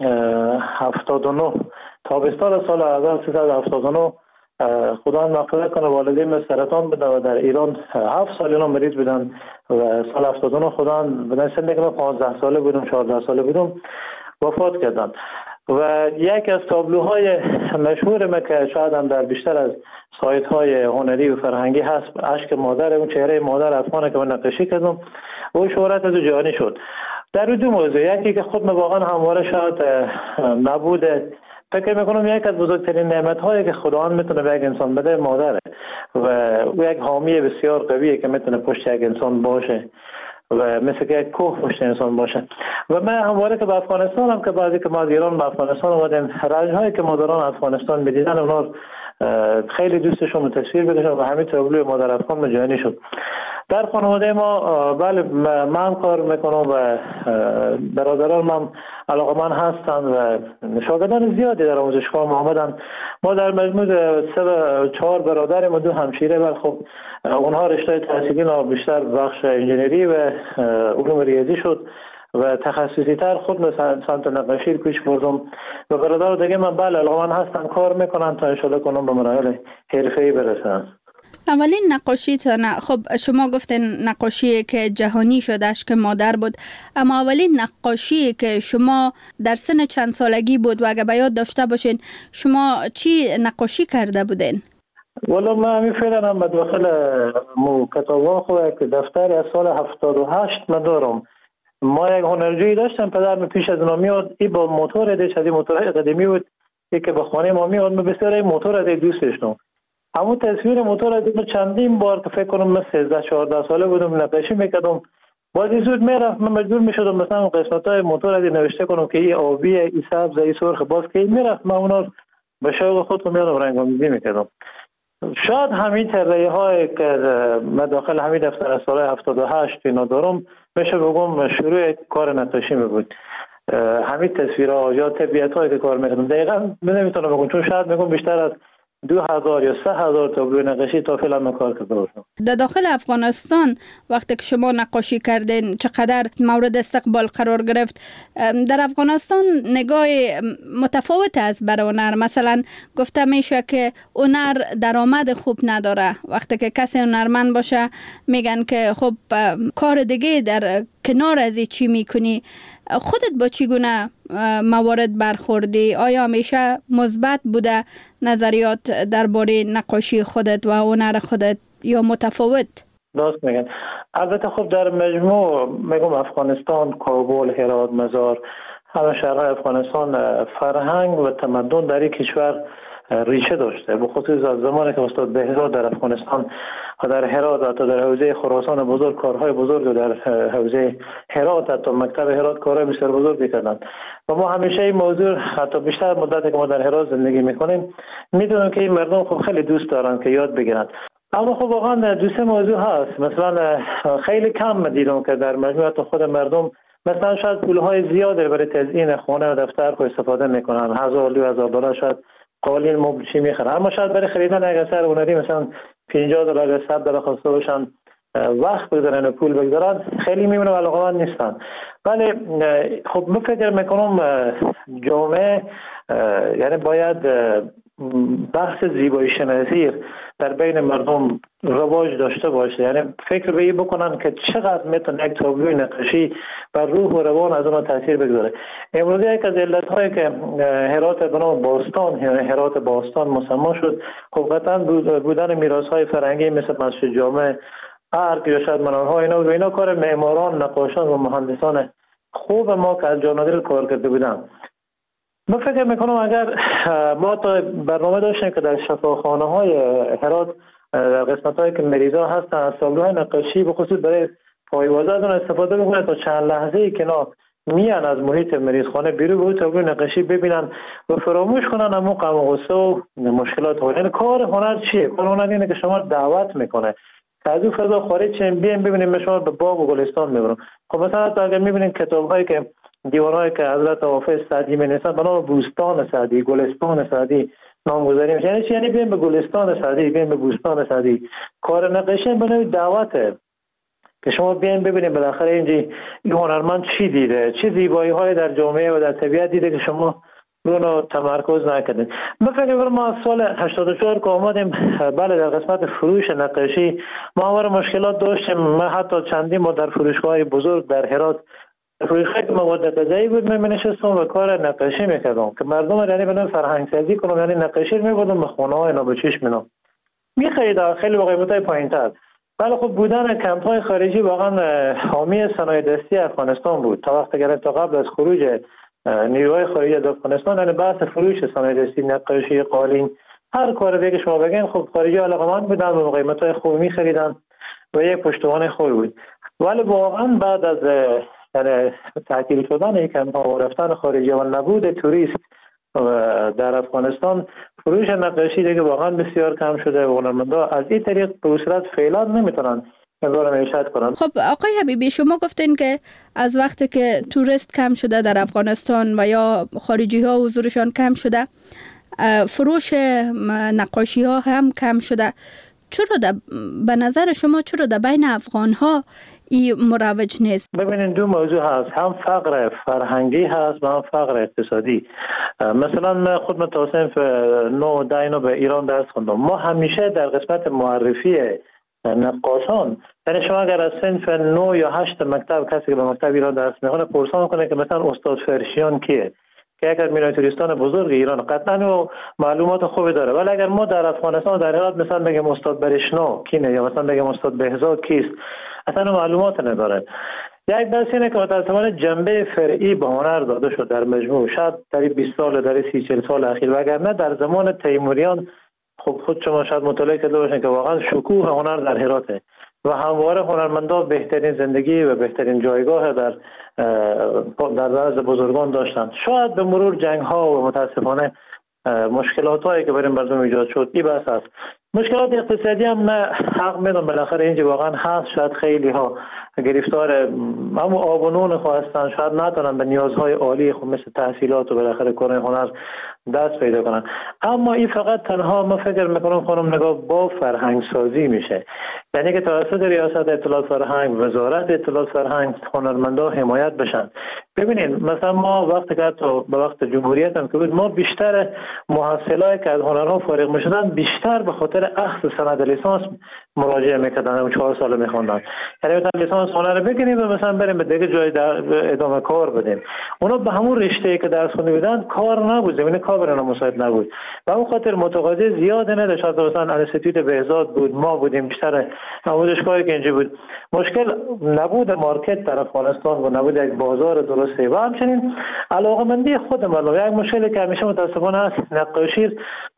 79 تابستان سال 1379 خدا مغفرت کنه والدین سرطان بودن و در ایران 7 سال اینا مریض بودن و سال 79 خدا بدن سنی که من 15 ساله بودم 14 ساله بودم وفات کردن. و یک از تابلوهای مشهور ما که شاید هم در بیشتر از سایت های هنری و فرهنگی هست، اشک مادر، اون چهره مادر افغانه که من نقاشی کردم و شهرت از جهانی شد. در دو موضوع، یکی که خود من واقعا همواره شاید نبوده، فکر میکنم یک از بزرگترین نعمت هایی که خداوند میتونه به یک انسان بده مادره و او یک حامی بسیار قویه که میتونه پشت یک انسان باشه و مثل که یک کوه پشت انسان باشه. و من همواره که به افغانستان هم که بعضی که ما از ایران به افغانستان اومدیم، رنج هایی که مادران افغانستان میدیدن اونا خیلی دوستشون تصویر بکشن و همین تابلوی مادر افغان مجانی شد. در خانواده ما بله من کار میکنم و برادران من علاقه‌مند هستند و شاگردان زیادی در آموزشگاه ما آمدن. ما در مجموع 4 برادریم و 2 همشیره و خب اونها رشته تحصیلی بیشتر بخش انجینری و علوم ریاضی شد و تخصصی تر خود مثلا سمت نقاشی پیش بردم و برادر دیگه من بله علاقمند هستن کار میکنن تا انشالله کنم به مراحل حرفه‌ای برسن. اولین نقاشیتان، خب شما گفتین نقاشی که جهانی شد اشک مادر بود، اما اولین نقاشی که شما در سن چند سالگی بود و اگه به یاد داشته باشین شما چی نقاشی کرده بودین؟ والا من همین فعلا هم داخل کتابا خود که دفتر از سال 78 من دارم. ما یک هنرجویی داشتم پدرم پیش از اونا میاد ای با موتور دیش از این موتورهای قدیمی بود که به خانه ما میاد من بسیار این موتور از دوست داشتم. همون تصویر موتور از این چندین بار که فکر کنم من 13-14 ساله بودم نقاشی میکردم. بازی زود میرفت من مجبور میشدم مثلا قسمت‌های موتور از نوشته کنم که این آبی این سبز این سرخ باز که میرفت من اونا به شوق خودم میادم رنگ‌آمیزی میکردم. شاید همین طرح‌های که من داخل همین دفتر از سال 78 اینا دارم میشه بگم شروع کار نقاشی می بود. همین تصویرها یا طبیعت‌هایی که کار می‌کردم دقیقاً نمیتونم بگم چون شاید میگم بیشتر از 2000 یا 3000 تابلو نقاشی تا فعلا من کار کرده باشم. در داخل افغانستان وقتی که شما نقاشی کردین چقدر مورد استقبال قرار گرفت؟ در افغانستان نگاه متفاوت است برای هنر. مثلا گفته میشه که هنر درآمد خوب نداره. وقتی که کسی هنرمند باشه میگن که خب کار دیگه در کنار از چی میکنی؟ خودت با چگونه موارد برخوردی؟ آیا همیشه مثبت بوده نظریات درباره نقاشی خودت و هنر خودت یا متفاوت؟ درست میگن. البته خب در مجموع میگم افغانستان، کابل، هرات، مزار، همه شهرهای افغانستان فرهنگ و تمدن در این کشور ریشه داشته. به خصوص از زمانی که استاد بهزاد در افغانستان و در هرات حتی در حوزه خراسان بزرگ کارهای بزرگ و در حوزه هرات حتی مکتب هرات کارهای بسیار بزرگی کردند و ما همیشه این موضوع حتی بیشتر مدتی که ما در هرات زندگی میکنیم میدونیم که این مردم خب خیلی دوست دارن که یاد بگیرن. اما خب واقعا دو سه موضوع هست. مثلا خیلی کم دیدم که در مجموعه خود مردم مثلا شاید پولهای زیادی برای تزیین خانه و دفتر خود استفاده میکنن، $1000-2000 شاید قالین مبل چی میخرن، اما شاید برای خریدن یک اثر هنری مثلا $50 یا $100 خواسته باشن وقت بگذارن و پول بگذارن خیلی میمونه و علاقه‌مند نیستن. ولی خب من فکر میکنم جامعه یعنی باید بحث زیبایی شناسی در بین مردم رواج داشته باشه، یعنی فکر به این بکنن که چقدر میتونه یک تابلوی نقاشی بر روح و روان از اون تاثیر بگذاره. امروز یک از علت‌هایی که هرات به نام باستان یعنی هرات باستان مسما شد خب قطعا بودن میراث‌های فرهنگی مثل مسجد جامع، ارگ یا شاید منارها اینا کار معماران، نقاشان و مهندسان خوب ما که از جانادل کار کرده بودن. من فکر میکنم اگر ما تا برنامه داشتیم که در شفاخانه‌های هرات در قسمت‌هایی که مریضا هستن از تابلوهای نقاشی به خصوص برای پایوازه از اون استفاده بکنن تا چند لحظه‌ای که اینا میان از محیط مریضخانه بیرون تابلو نقاشی ببینن و فراموش کنن همون غم و غصه و مشکلات ها. یعنی کار هنر چیه؟ کار هنر اینه که شما دعوت میکنه که از اون فضا خارج شین بیاین ببینیم شما به باغ و گلستان میبرن. خب مثلا اگر میبینید کتاب‌هایی که دیوارهایی که حضرت حافظ سعدی می‌نویسن به نام بوستان سعدی، گلستان سعدی نامگذاری میشه. یعنی بیاین به گلستان سعدی، بیاین به بوستان سعدی. کار نقاشی به نوعی دعوته که شما بیاین ببینید بالاخره اینجا این هنرمند چی دیده، چه زیبایی‌هایی در جامعه و در طبیعت دیده که شما اونو تمرکز نکردین. من فکر می‌کنم ما از سال 84 که آمدیم بله در قسمت فروش نقاشی ما مشکلات داشتیم. من حتی چندین ما در فروشگاه‌های بزرگ در هرات فروشگاه که مواد غذایی بود من نشستم و کار نقاشی میکردم که مردم یعنی بنام فرهنگ سازی کنم، یعنی نقاشی میبردم به خونه های اینا به چشم اینا میخریدن خیلی با قیمتای پایین‌تر. ولی خب بودن کمپ های خارجی واقعا حامی صنایع دستی افغانستان بود تا وقتی که تا قبل از خروج نیروهای خارجی از افغانستان یعنی بحث فروش صنایع دستی، نقاشی، قالین، هر کار دیگه که شما بگین خب خارجی علاقه‌مند بودن و قیمتای خوب میخریدن و یک پشتوانه خوبی بود. ولی واقعا بعد از یعنی تعطیل شدن یکم ها و رفتن خارجی و نبود توریست در افغانستان فروش نقاشی دیگه واقعا بسیار کم شده و هنرمندا از این طریق به صورت فعلا نمیتونن امرار معیشت کنن. خب آقای حبیبی شما گفتین که از وقتی که توریست کم شده در افغانستان و یا خارجی ها حضورشان کم شده فروش نقاشی ها هم کم شده. چرا به نظر شما چرا در بین افغان ها این مروج نیست؟ ببینید دو موضوع هست، هم فقر فرهنگی هست و هم فقر اقتصادی. مثلا من خود متوسط 9 10 به ایران درس خوندم. ما همیشه در قسمت معرفی نقاشان، یعنی شما اگر از صنف 9 یا 8 مکتب کسی که به مکتب ایران درس میخونه پرسان کنه که مثلا استاد فرشیان کیه که یکی از مینیاتوریستان بزرگ ایران، قطعا معلومات خوبی داره، ولی اگر ما در افغانستان در ایران مثلا بگیم استاد برشنا کینه یا مثلا بگیم استاد بهزاد کیست، اصلا معلومات نداره. یک بحث اینه که متاسفانه جنبه فرعی به هنر داده شد در مجموع، شاید در 20 سال در 30 40 سال اخیر، وگرنه در زمان تیموریان خود شما شاید مطالعه کرده باشین که واقعا شکوه هنر در هراته و همواره هنرمندان بهترین زندگی و بهترین جایگاه در نزد بزرگان داشتند. شاید به مرور جنگ ها و متاسفانه مشکلات هایی که برای مردم ایجاد شد این بحث است. مشکلات اقتصادی هم نه حق میدونم بالاخره اینجا واقعا هست، شاید خیلی ها گرفتار همون آب و نون هستن، شاید نتونن به نیازهای عالی خود مثل تحصیلات و بالاخره کار هنر دست پیدا کنن. اما این فقط تنها ما فکر میکنم خانم نگاه با فرهنگ سازی میشه، یعنی که توسط ریاست اطلاعات فرهنگ، وزارت اطلاعات فرهنگ هنرمندان حمایت بشن. ببینید مثلا ما وقتی که به وقت جمهوریت هم که بود، ما بیشتر محصلایی که از هنرها فارغ میشدن بیشتر به خاطر اخذ سند لیسانس مراجعه میکردن و 4 سال میخوندن، یعنی مثلا لیسانس هنر بگیریم و مثلا بریم به دیگه جای ادامه کار بدیم. اونا به همون رشته‌ای که درس خونده بودن کار نبود، زمین کار برای مساعد نبود و اون خاطر متقاضی زیاد نداشت. مثلا انستیتوت بهزاد بود، ما بودیم بیشتر آموزشگاهی که اینجا بود. مشکل نبود مارکت در افغانستان و نبود یک بازار درسته و همچنین علاقمندی خود مردم. یک مشکلی که همیشه متاسفانه است، نقاشی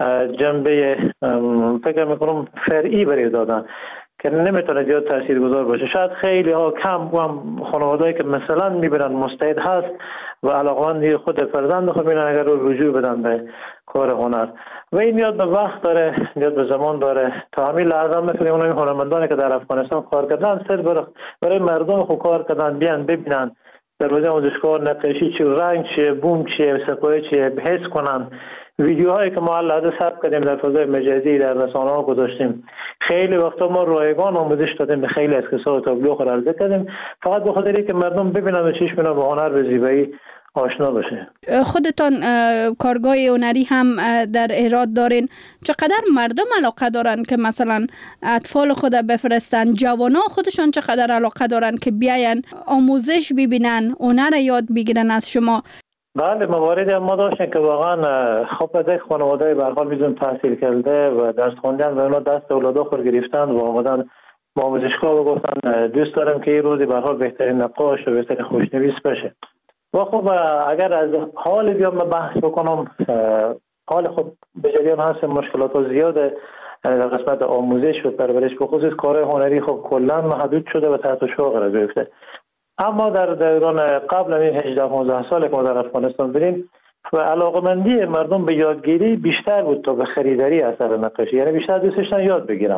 جنبه فکر میکنم فرعی برای دادن که نمیتونه زیاد تاثیرگذار باشه. شاید خیلی ها کم خانواده‌ای که مثلا میبرن مستعد هست و علاقمندی خود فرزند خود میبینن اگر رو رجوع بدن به کار هنر و این نیاز به وقت داره، نیاز به زمان داره. تا همین لحظه میتونیم اون هنرمندانی که در افغانستان کار کردن صرف برای مردم خود کار کردن بیان ببینن در روزه آموزشگاه نقاشی چه رنگ چه بوم چه سپایه چه حس کنن. ویدیوهایی که ما الان ثبت کردیم در فضای مجازی در رسانه‌ها گذاشتیم، خیلی وقتا ما رایگان آموزش دادیم به خیلی از کسا و تابلو خود عرضه کردیم فقط به خاطر اینکه مردم ببینن و چشمشون به هنر به زیبایی آشنا بشه. خودتان کارگاه هنری هم در ایراد دارین، چقدر مردم علاقه دارن که مثلا اطفال خود بفرستن؟ جوانا خودشان چقدر علاقه دارن که بیاین آموزش ببینن، هنر یاد بگیرن از شما؟ بله، مواردی ما داشتیم که واقعا خب از یک خانواده به هر حال میدون تحصیل کرده و درس خوندن و اونا دست اولادا خود گرفتن و آمدن با آموزشگاه و گفتن دوست دارم که این روزی به هر حال بهترین نقاش و بهترین خوشنویس بشه. و خب اگر از حال بیام بحث بکنم، حال خب به جریان هست، مشکلات ها زیاده در قسمت آموزش و پرورش، به خصوص کار هنری خب کلا محدود شده و تحت شعار قرار گرفته. اما در دوران قبل این 18-15 سال که ما در افغانستان بودیم و علاقمندی مردم به یادگیری بیشتر بود تا به خریداری اثر نقاشی، یعنی بیشتر دوست داشتن یاد بگیرن.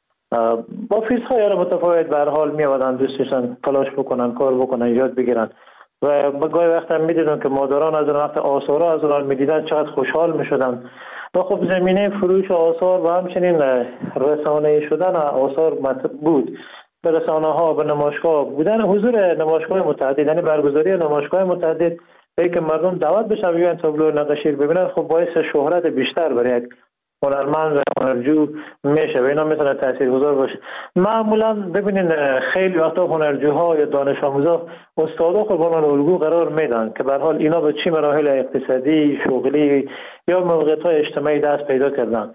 با فیزهای متفاوت به هر حال می آمدن، دوست داشتن تلاش بکنن، کار بکنن، یاد بگیرن و گاهی وقتا می‌دیدن که مادران از وقت آثارها از اون می‌دیدن چقدر خوشحال می‌شدن. و خب زمینه فروش آثار و همچنین رسانه‌ای شدن آثار بود. به رسانه‌ها، به نمایشگاه بودن، حضور نمایشگاه متعدد، یعنی برگزاری نمایشگاه متعدد به که مردم دعوت بشن بیان تابلو نقاشی ببینن، خب باعث شهرت بیشتر برای یک هنرمند و هنرجو میشه و اینا میتونه تاثیرگذار باشه. معمولا ببینین خیلی وقتا هنرجوها یا دانش آموزا استادا خود به عنوان الگو قرار میدن که به هر حال اینا به چه مراحل اقتصادی، شغلی یا موقعیت‌های اجتماعی دست پیدا کردن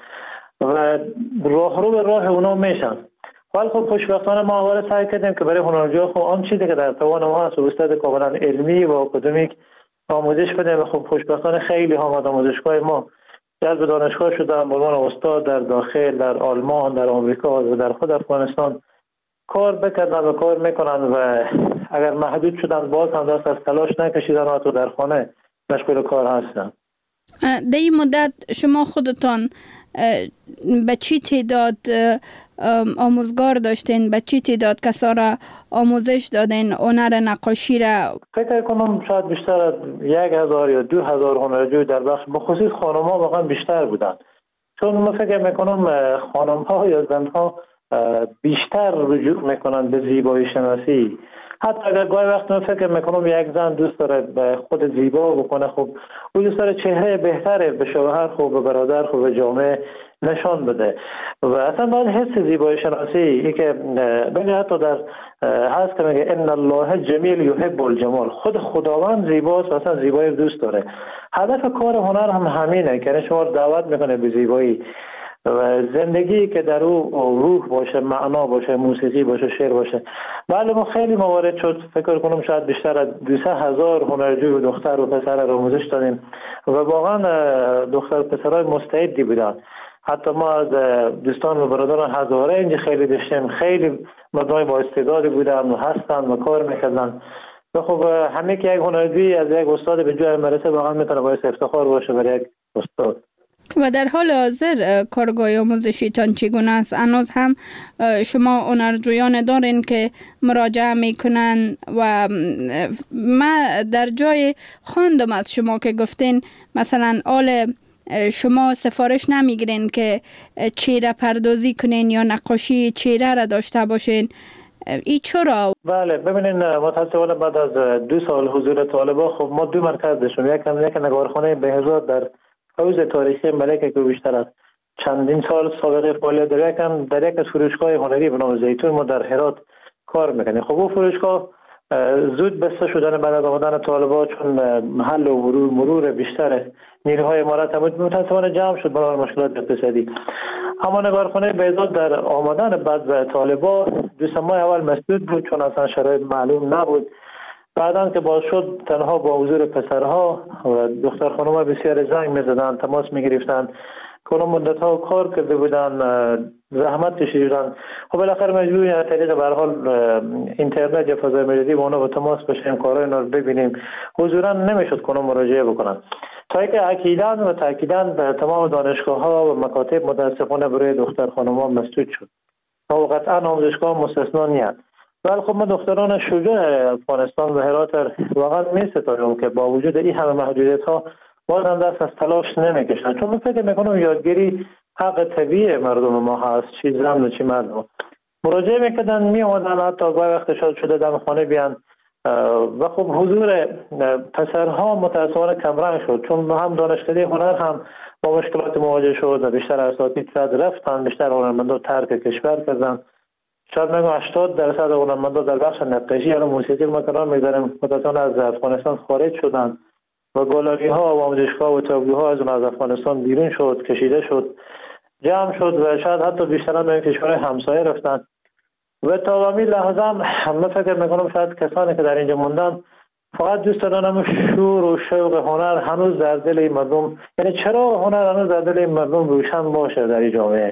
و راهرو به راه اونا میشن. ولی خب خوشبختانه ما اول سعی کردیم که برای هنرجوها خب آن چیزی که در توان ما هست و بستد کاملا علمی و اکادمیک آموزش بدیم و خب خوشبختانه خیلی ها آموزشگاه ما جلب دانشگاه شدن به عنوان استاد در داخل، در آلمان، در آمریکا و در خود افغانستان کار بکردن و کار میکنن و اگر محدود شدن باز هم دست از تلاش نکشیدن و حتی در خانه مشغول کار هستن. در این مدت شما خودتان به چی تعداد آموزگار داشتین؟ به چی تعداد کسا را آموزش دادین هنر نقاشی را؟ فکر کنم شاید بیشتر از 1000 یا 2000 هنرجوی در بخش بخصوص خانم ها واقعا بیشتر بودن، چون من فکر میکنم خانم ها یا زن ها بیشتر رجوع میکنن به زیبایی شناسی. حتی اگر گاهی وقت من فکر میکنم یک زن دوست داره خود زیبا بکنه، خب او دوست داره چهره بهتره به شوهر خوب، به برادر خوب، به جامعه نشان بده. و اصلا باید حس زیبایی شناسی ای که بگه حتی در هست که میگه ان الله جمیل یحب الجمال، خود خداوند زیباست و اصلا زیبایی دوست داره. هدف کار هنر هم همینه که شما دعوت میکنه به زیبایی و زندگی که در او روح باشه، معنا باشه، موسیقی باشه، شعر باشه. بله ما خیلی موارد شد، فکر کنم شاید بیشتر از 200,000 هنرجوی و دختر و پسر را آموزش دادیم و واقعا دختر و پسرای مستعدی بودن. حتی ما از دوستان و برادران هزاره اینجا خیلی داشتیم، خیلی مردمای با استعدادی بودن و هستن و کار میکردن. و خب همه که یک هنرجوی از یک استاد به جای مرسه واقعا میتونه باعث افتخار باشه برای یک استاد. و در حال حاضر کارگاه آموزشیتان چگونه است؟ هنوز هم شما هنرجویان دارین که مراجعه میکنن؟ و من در جای خواندم از شما که گفتین مثلا شما سفارش نمیگیرین که چهره پردازی کنین یا نقاشی چهره را داشته باشین. ای چرا؟ بله ببینین متاسفانه بعد از 2 سال حضور طالبا خب ما 2 مرکز داشتیم. یک نگارخانه بهزاد در حوزه تاریخی ملک که بیشتر از چندین سال سابقه فعالیت داره، در یک از فروشگاه هنری به نام زیتون ما در هرات کار میکنیم. خب اون فروشگاه زود بسته شدن بعد از آمدن طالبا، چون محل و مرور بیشتر نیروهای امارات متاسفانه جمع شد برای مشکلات اقتصادی. اما نگارخانه بهزاد در آمدن بعد به طالبا 2 ماه اول مسدود بود چون اصلا شرایط معلوم نبود. بعداً که باز شد تنها با حضور پسرها و دختر خانم‌ها بسیار زنگ می‌زدن، تماس می‌گرفتن، کنون مدت‌ها کار کرده بودن، زحمت کشیدن. خب بالاخره مجبوریم از طریق به هر حال اینترنت یا فضای مجازی با اونا با تماس بشیم، کارهای اونا رو ببینیم. حضوراً نمیشد کنون مراجعه بکنن. تا اینکه اکیداً و تأکیداً به تمام دانشگاه‌ها و مکاتب متأسفانه برای دختر خانم‌ها مسدود شد. و قطعاً آموزشگاه مستثنا نیست. ولی خب ما دختران شجاع افغانستان و هرات واقعا می‌ستایم که با وجود این همه محدودیت‌ها بازم دست از تلاش نمی‌کشند، چون من فکر می‌کنم یادگیری حق طبیعی مردم ما هست، چی زن و چی مرد. مراجعه می‌کردن، می‌آمدن، حتی گاهی وقت شده دم خانه بیان و خب حضور پسرها متأسفانه کمرنگ شد، چون هم دانشکده هنر هم با مشکلات مواجه شد و بیشتر اساتید رفتن، بیشتر هنرمندان ترک کشور کردن. شاید میگم 80% هنرمندان در بخش نقاشی یا موسیقی ما کنار می‌ذاریم متأسفانه از افغانستان خارج شدن و گالری‌ها و آموزشگاه و تابلوها از افغانستان بیرون شد، کشیده شد، جمع شد و شاید حتی بیشتر به کشورهای همسایه رفتن. و تا همین لحظه هم فکر می‌کنم شاید کسانی که در اینجا موندن فقط دوست دارن شور و شوق هنر هنوز در دل این مردم، یعنی چرا هنر هنوز در دل این مردم روشن باشه در این جامعه.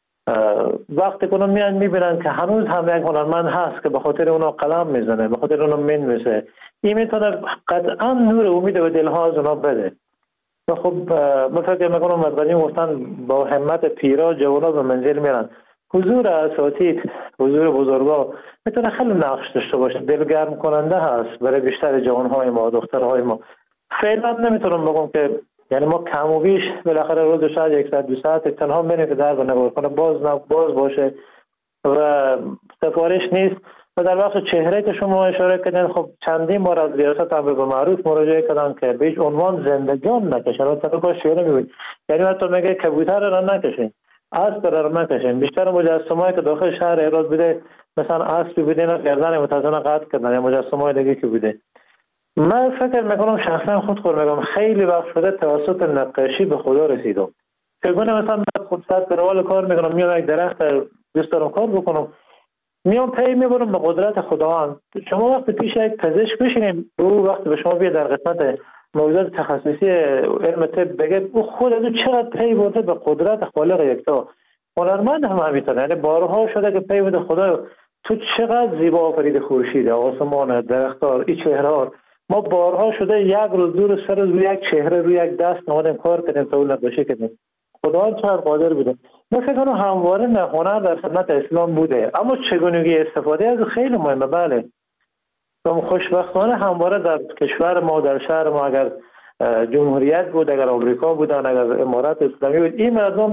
وقتی که اونا میان میبینن که هنوز هم یک هنرمند هست که به خاطر اونا قلم میزنه، به خاطر اونا مینویسه، این میتونه قطعا نور امید به دلها از اونا بده. و خب من فکر میکنم مردمی گفتن با همت پیرا جوانا به منزل میرن. حضور اساتید، حضور بزرگا میتونه خیلی نقش داشته باشه، دلگرم کننده هست برای بیشتر جوانهای ما، دخترهای ما. فعلا نمیتونم بگم که یعنی ما کم و بیش بالاخره روز شاید 100-200 ساعت تنها میریم که در نگارخانه باز باشه و سفارش نیست. و در واقع چهره که شما اشاره کردین، خب چندین بار از ریاست امر به معروف مراجعه کردن که به هیچ عنوان زندگان نکشن و طبقه شعر میبینید، یعنی حتی میگه کبوتر را نکشین، اسب را نکشین. بیشتر مجسمه‌ای که داخل شهر هرات بوده مثلا اسب بوده نه گردن متأسفانه قطع کردن یا مجسمه‌های دیگه که بوده. من فکر میکنم شخصا خود میگم خیلی وقت شده توسط نقاشی به خدا رسیدم. چگونه مثلا من خود ساعت به روال کار میکنم، میام یک درخت دوست دارم کار بکنم، میام پی میبرم به قدرت خداوند. شما وقتی پیش یک پزشک بشینید، او وقتی به شما بیاد در قسمت موضوعات تخصصی علم طب بگه، او خود از چقدر پی برده به قدرت خالق یکتا. هنرمند هم همینطوره، یعنی بارها شده که پی برده خدا تو چقدر زیبا آفرید خورشید، آسمان، درختار، این چهره. ما بارها شده یک روز دو روز سه روز روی یک چهره روی یک دست نمادیم کار کردیم تا اون نقاشی کردیم. خدا چقدر قادر بوده. من فکر کنم همواره هنر در خدمت اسلام بوده، اما چگونگی استفاده از خیلی مهمه. بله خوشبختانه همواره در کشور ما، در شهر ما، اگر جمهوریت بود، اگر آمریکا بودن، اگر امارات اسلامی بود، این مردم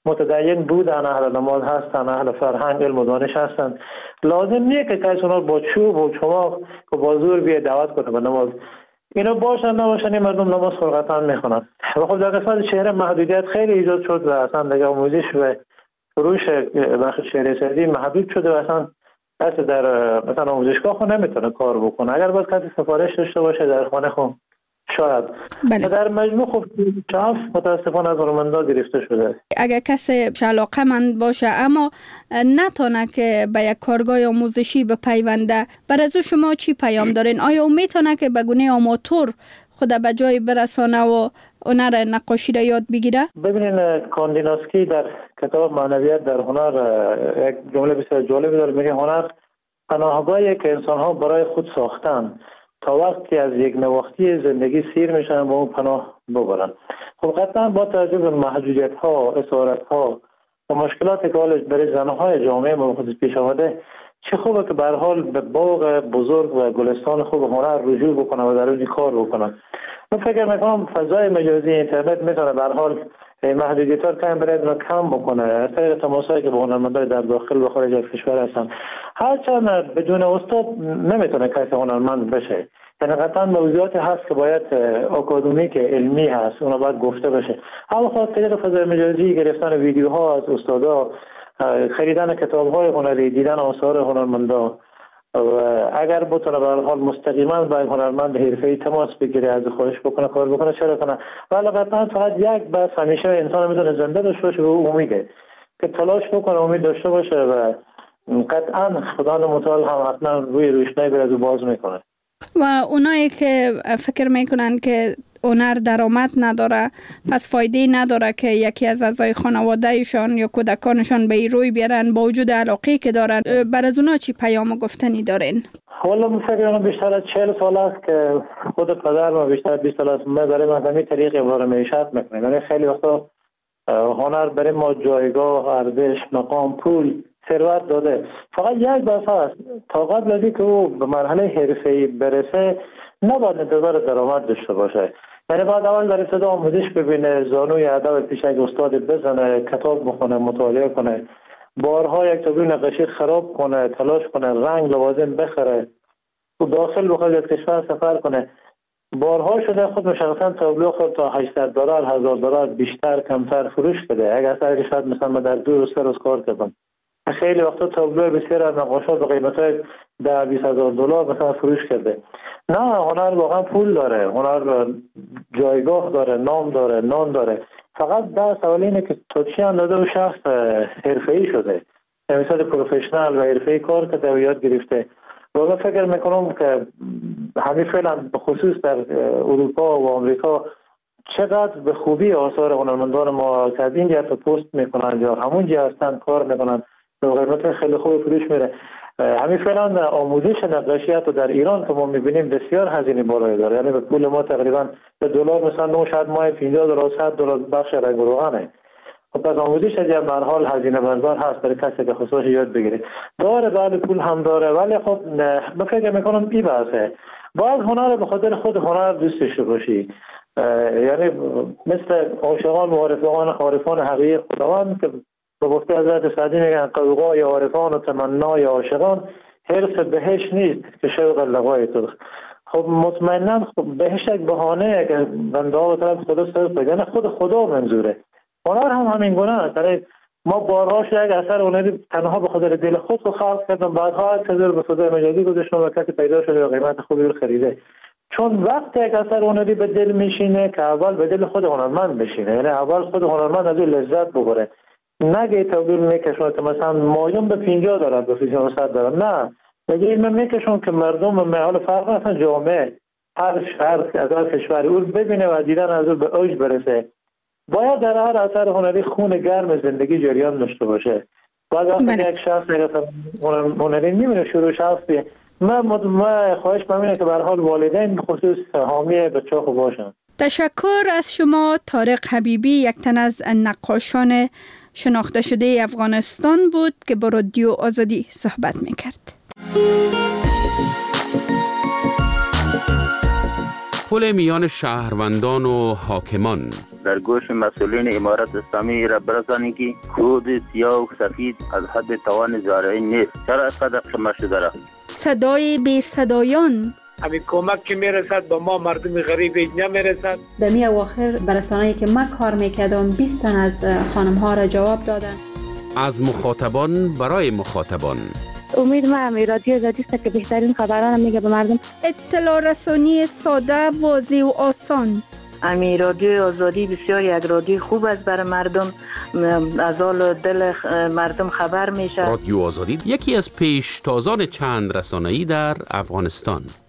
متدین بودن، اهل نماز هستن، اهل فرهنگ، علم و دانش هستن. لازم نیست که کسی اونا با چوب و چماق و با زور بیه دعوت کنه به نماز. اینا باشن نباشن مردم نماز قطعا میخونن. و خب در قسمت شهر محدودیت خیلی ایجاد شد و اصلا دیگه آموزش و فروش بخش شهرسازی محدود شده و اصلا کسی در مثلا آموزشگاه خود نمیتونه کار بکنه. اگر باید کسی سفارش داشته باشه در خانه خود شاید. بله. در مجموع خب شاف متاسفانه از هنرمندا گرفته شده. اگر کسی علاقه‌مند باشه اما نتونه که به یک کارگاه آموزشی بپیونده، برای شما چی پیام دارین؟ آیا میتونه که به گونه آماتور خود به جای برسانه و هنر نقاشی را یاد بگیره؟ ببینین کاندیناسکی در کتاب معنویت در هنر یک جمله بسیار جالبی داره، میگه هنر پناهگاهی که انسان ها برای خود ساختن تا وقتی از یک نواختی زندگی سیر میشن با اون پناه ببرن. خب قطعا با توجه به محدودیت ها، اسارت ها و مشکلاتی که حال برای زنهای جامعه ما خودش پیش آمده، چه خوبه که به هر حال به باغ بزرگ و گلستان خوب هنر رجوع بکنن و در اون کار بکنن. من فکر میکنم فضای مجازی اینترنت میتونه به هر حال محدودیت‌ها رو کم برای کم بکنه. از طریق تماسایی که با هنرمندان در داخل و خارج از کشور هستن، هرچند بدون استاد نمیتونه کسی هنرمند بشه. یعنی قطعا موضوعاتی هست که باید اکادمیک علمی هست، اونا باید گفته بشه. اما خاص طریق فضای مجازی، گرفتن ویدیوها از استادا، خریدن کتاب‌های هنری، دیدن آثار هنرمندا و اگر بتونه به هر حال مستقیما با هنرمند حرفه‌ای تماس بگیره، از خواهش بکنه کار بکنه، چرا کنه. ولی قطعا فقط یک بس همیشه انسان میتونه زنده داشته باشه و امیده که تلاش بکنه، امید داشته باشه و قطعا خدا متعال هم حتما روی روشنایی برای باز میکنه. و اونایی که فکر میکنن که هنر درآمد نداره، پس فایده نداره که یکی از اعضای خانوادهشان یا کودکانشان به این روی بیارن با وجود علاقه‌ای که دارن، برای اونا چی پیام گفتنی دارین؟ والا من فکر کنم بیشتر از 40 سال است که خود پدر ما بیشتر 20 سال است ما برای ما همین طریق وارد معیشت میکنیم. یعنی خیلی وقتا هنر برای ما جایگاه، ارزش، مقام، پول، ثروت داده. فقط یک بحث است، تا قبل از اینکه او به مرحله حرفه‌ای برسه نباید انتظار درآمد داشته باشه. یعنی بعد اول در ابتدا آموزش ببینه، زانوی ادب پیش یک استاد بزنه، کتاب بخونه، مطالعه کنه، بارها یک تابلو نقاشی خراب کنه، تلاش کنه، رنگ لوازم بخره و داخل و خارج از کشور سفر کنه. بارها شده خود مشخصا تابلو خود تا $800 $1000 بیشتر کمتر فروش بده. اگر اثر شاید مثلا ما در 2 روز 3 روز کار کردم، خیلی وقتا تابلو بسیار از نقاشات به قیمت‌های $10,000-20,000 مثلا فروش کرده. نه، هنر واقعا پول داره، هنر جایگاه داره، نام داره، نام داره. فقط در سوال اینه که تا چی اندازه و شخص حرفه‌ای شده، مثلا پروفشنال و حرفه‌ای کار کرده و یاد گرفته. و من فکر میکنم که همین فعلا به خصوص در اروپا و آمریکا چقدر به خوبی آثار هنرمندان ما که از اینجا تا پست میکنن یا همونجا هستن کار میکنن به قیمت خیلی خوب فروش میره. همین فعلا آموزش نقاشی حتی در ایران که ما میبینیم بسیار هزینه بالایی داره. یعنی به پول ما تقریبا به دلار مثلا 900 ماه $50 $100 بخش رنگ و روغنه. خب پس آموزش از به هر حال هزینه بردار هست برای کسی که خصوصی یاد بگیره. داره بعد پول هم داره، ولی خب من فکر میکنم این بحثه. باید هنر به خاطر خود هنر دوست داشته باشی. یعنی مثل عاشقان و عارفان حقیقی خداوند که به گفته حضرت سعدی میگن قوقای عارفان و تمنای عاشقان حرص بهشت نیست که شوق لقای تو. خب مطمئنا خب بهشت یک بهانه که بنده ها طرف خدا صرف بگن، خود خدا منظوره. هنر هم همین گونه است. ما بارها شده یک اثر هنری تنها به خاطر دل خود رو خلق کردم، بعدها اعتذار به فضای مجازی گذاشتم و کسی پیدا شده و قیمت خوبی رو خریده. چون وقتی یک اثر هنری به دل میشینه که اول به دل خود هنرمند بشینه، یعنی اول خود هنرمند از اون لذت ببره، نگه تبدیل میکشونه که مثلا مایون به $50 به $100. نه، نگه من میکشون که مردم محال فرق اصلا جامعه هر شهر از هر کشوری اون ببینه و دیدن از اون به اوج برسه. باید در هر اثر هنری خون گرم زندگی جریان داشته باشه. باید وقتی یک شخص هنری میبینه شروع شخصی، من خواهش می‌کنم که به هر حال والدین خصوص حامی بچه‌ها خوب باشن. تشکر از شما طارق حبیبی، یک تن از نقاشان شناخته شده افغانستان بود که با رادیو آزادی صحبت میکرد. پل میان شهروندان و حاکمان در گوش مسئولین امارت اسلامی را برسانی که کود سیاه و سفید از حد توان زارعی نیست. چرا از قدر شما شده را؟ صدای بی صدایان همین کمک که میرسد به ما مردم غریب اینجا میرسد. در می اواخر برسانه‌ای که من کار میکردم 20 تن از خانم ها را جواب دادن. از مخاطبان برای مخاطبان. امید من رادیو آزادی است که بهترین خبران میگه به مردم. اطلاع رسانی ساده، واضح و آسان. امی رادیو آزادی بسیار یک رادیو خوب است برای مردم، از حال دل مردم خبر میشه. رادیو آزادی یکی از پیشتازان چند رسانه‌ای در افغانستان.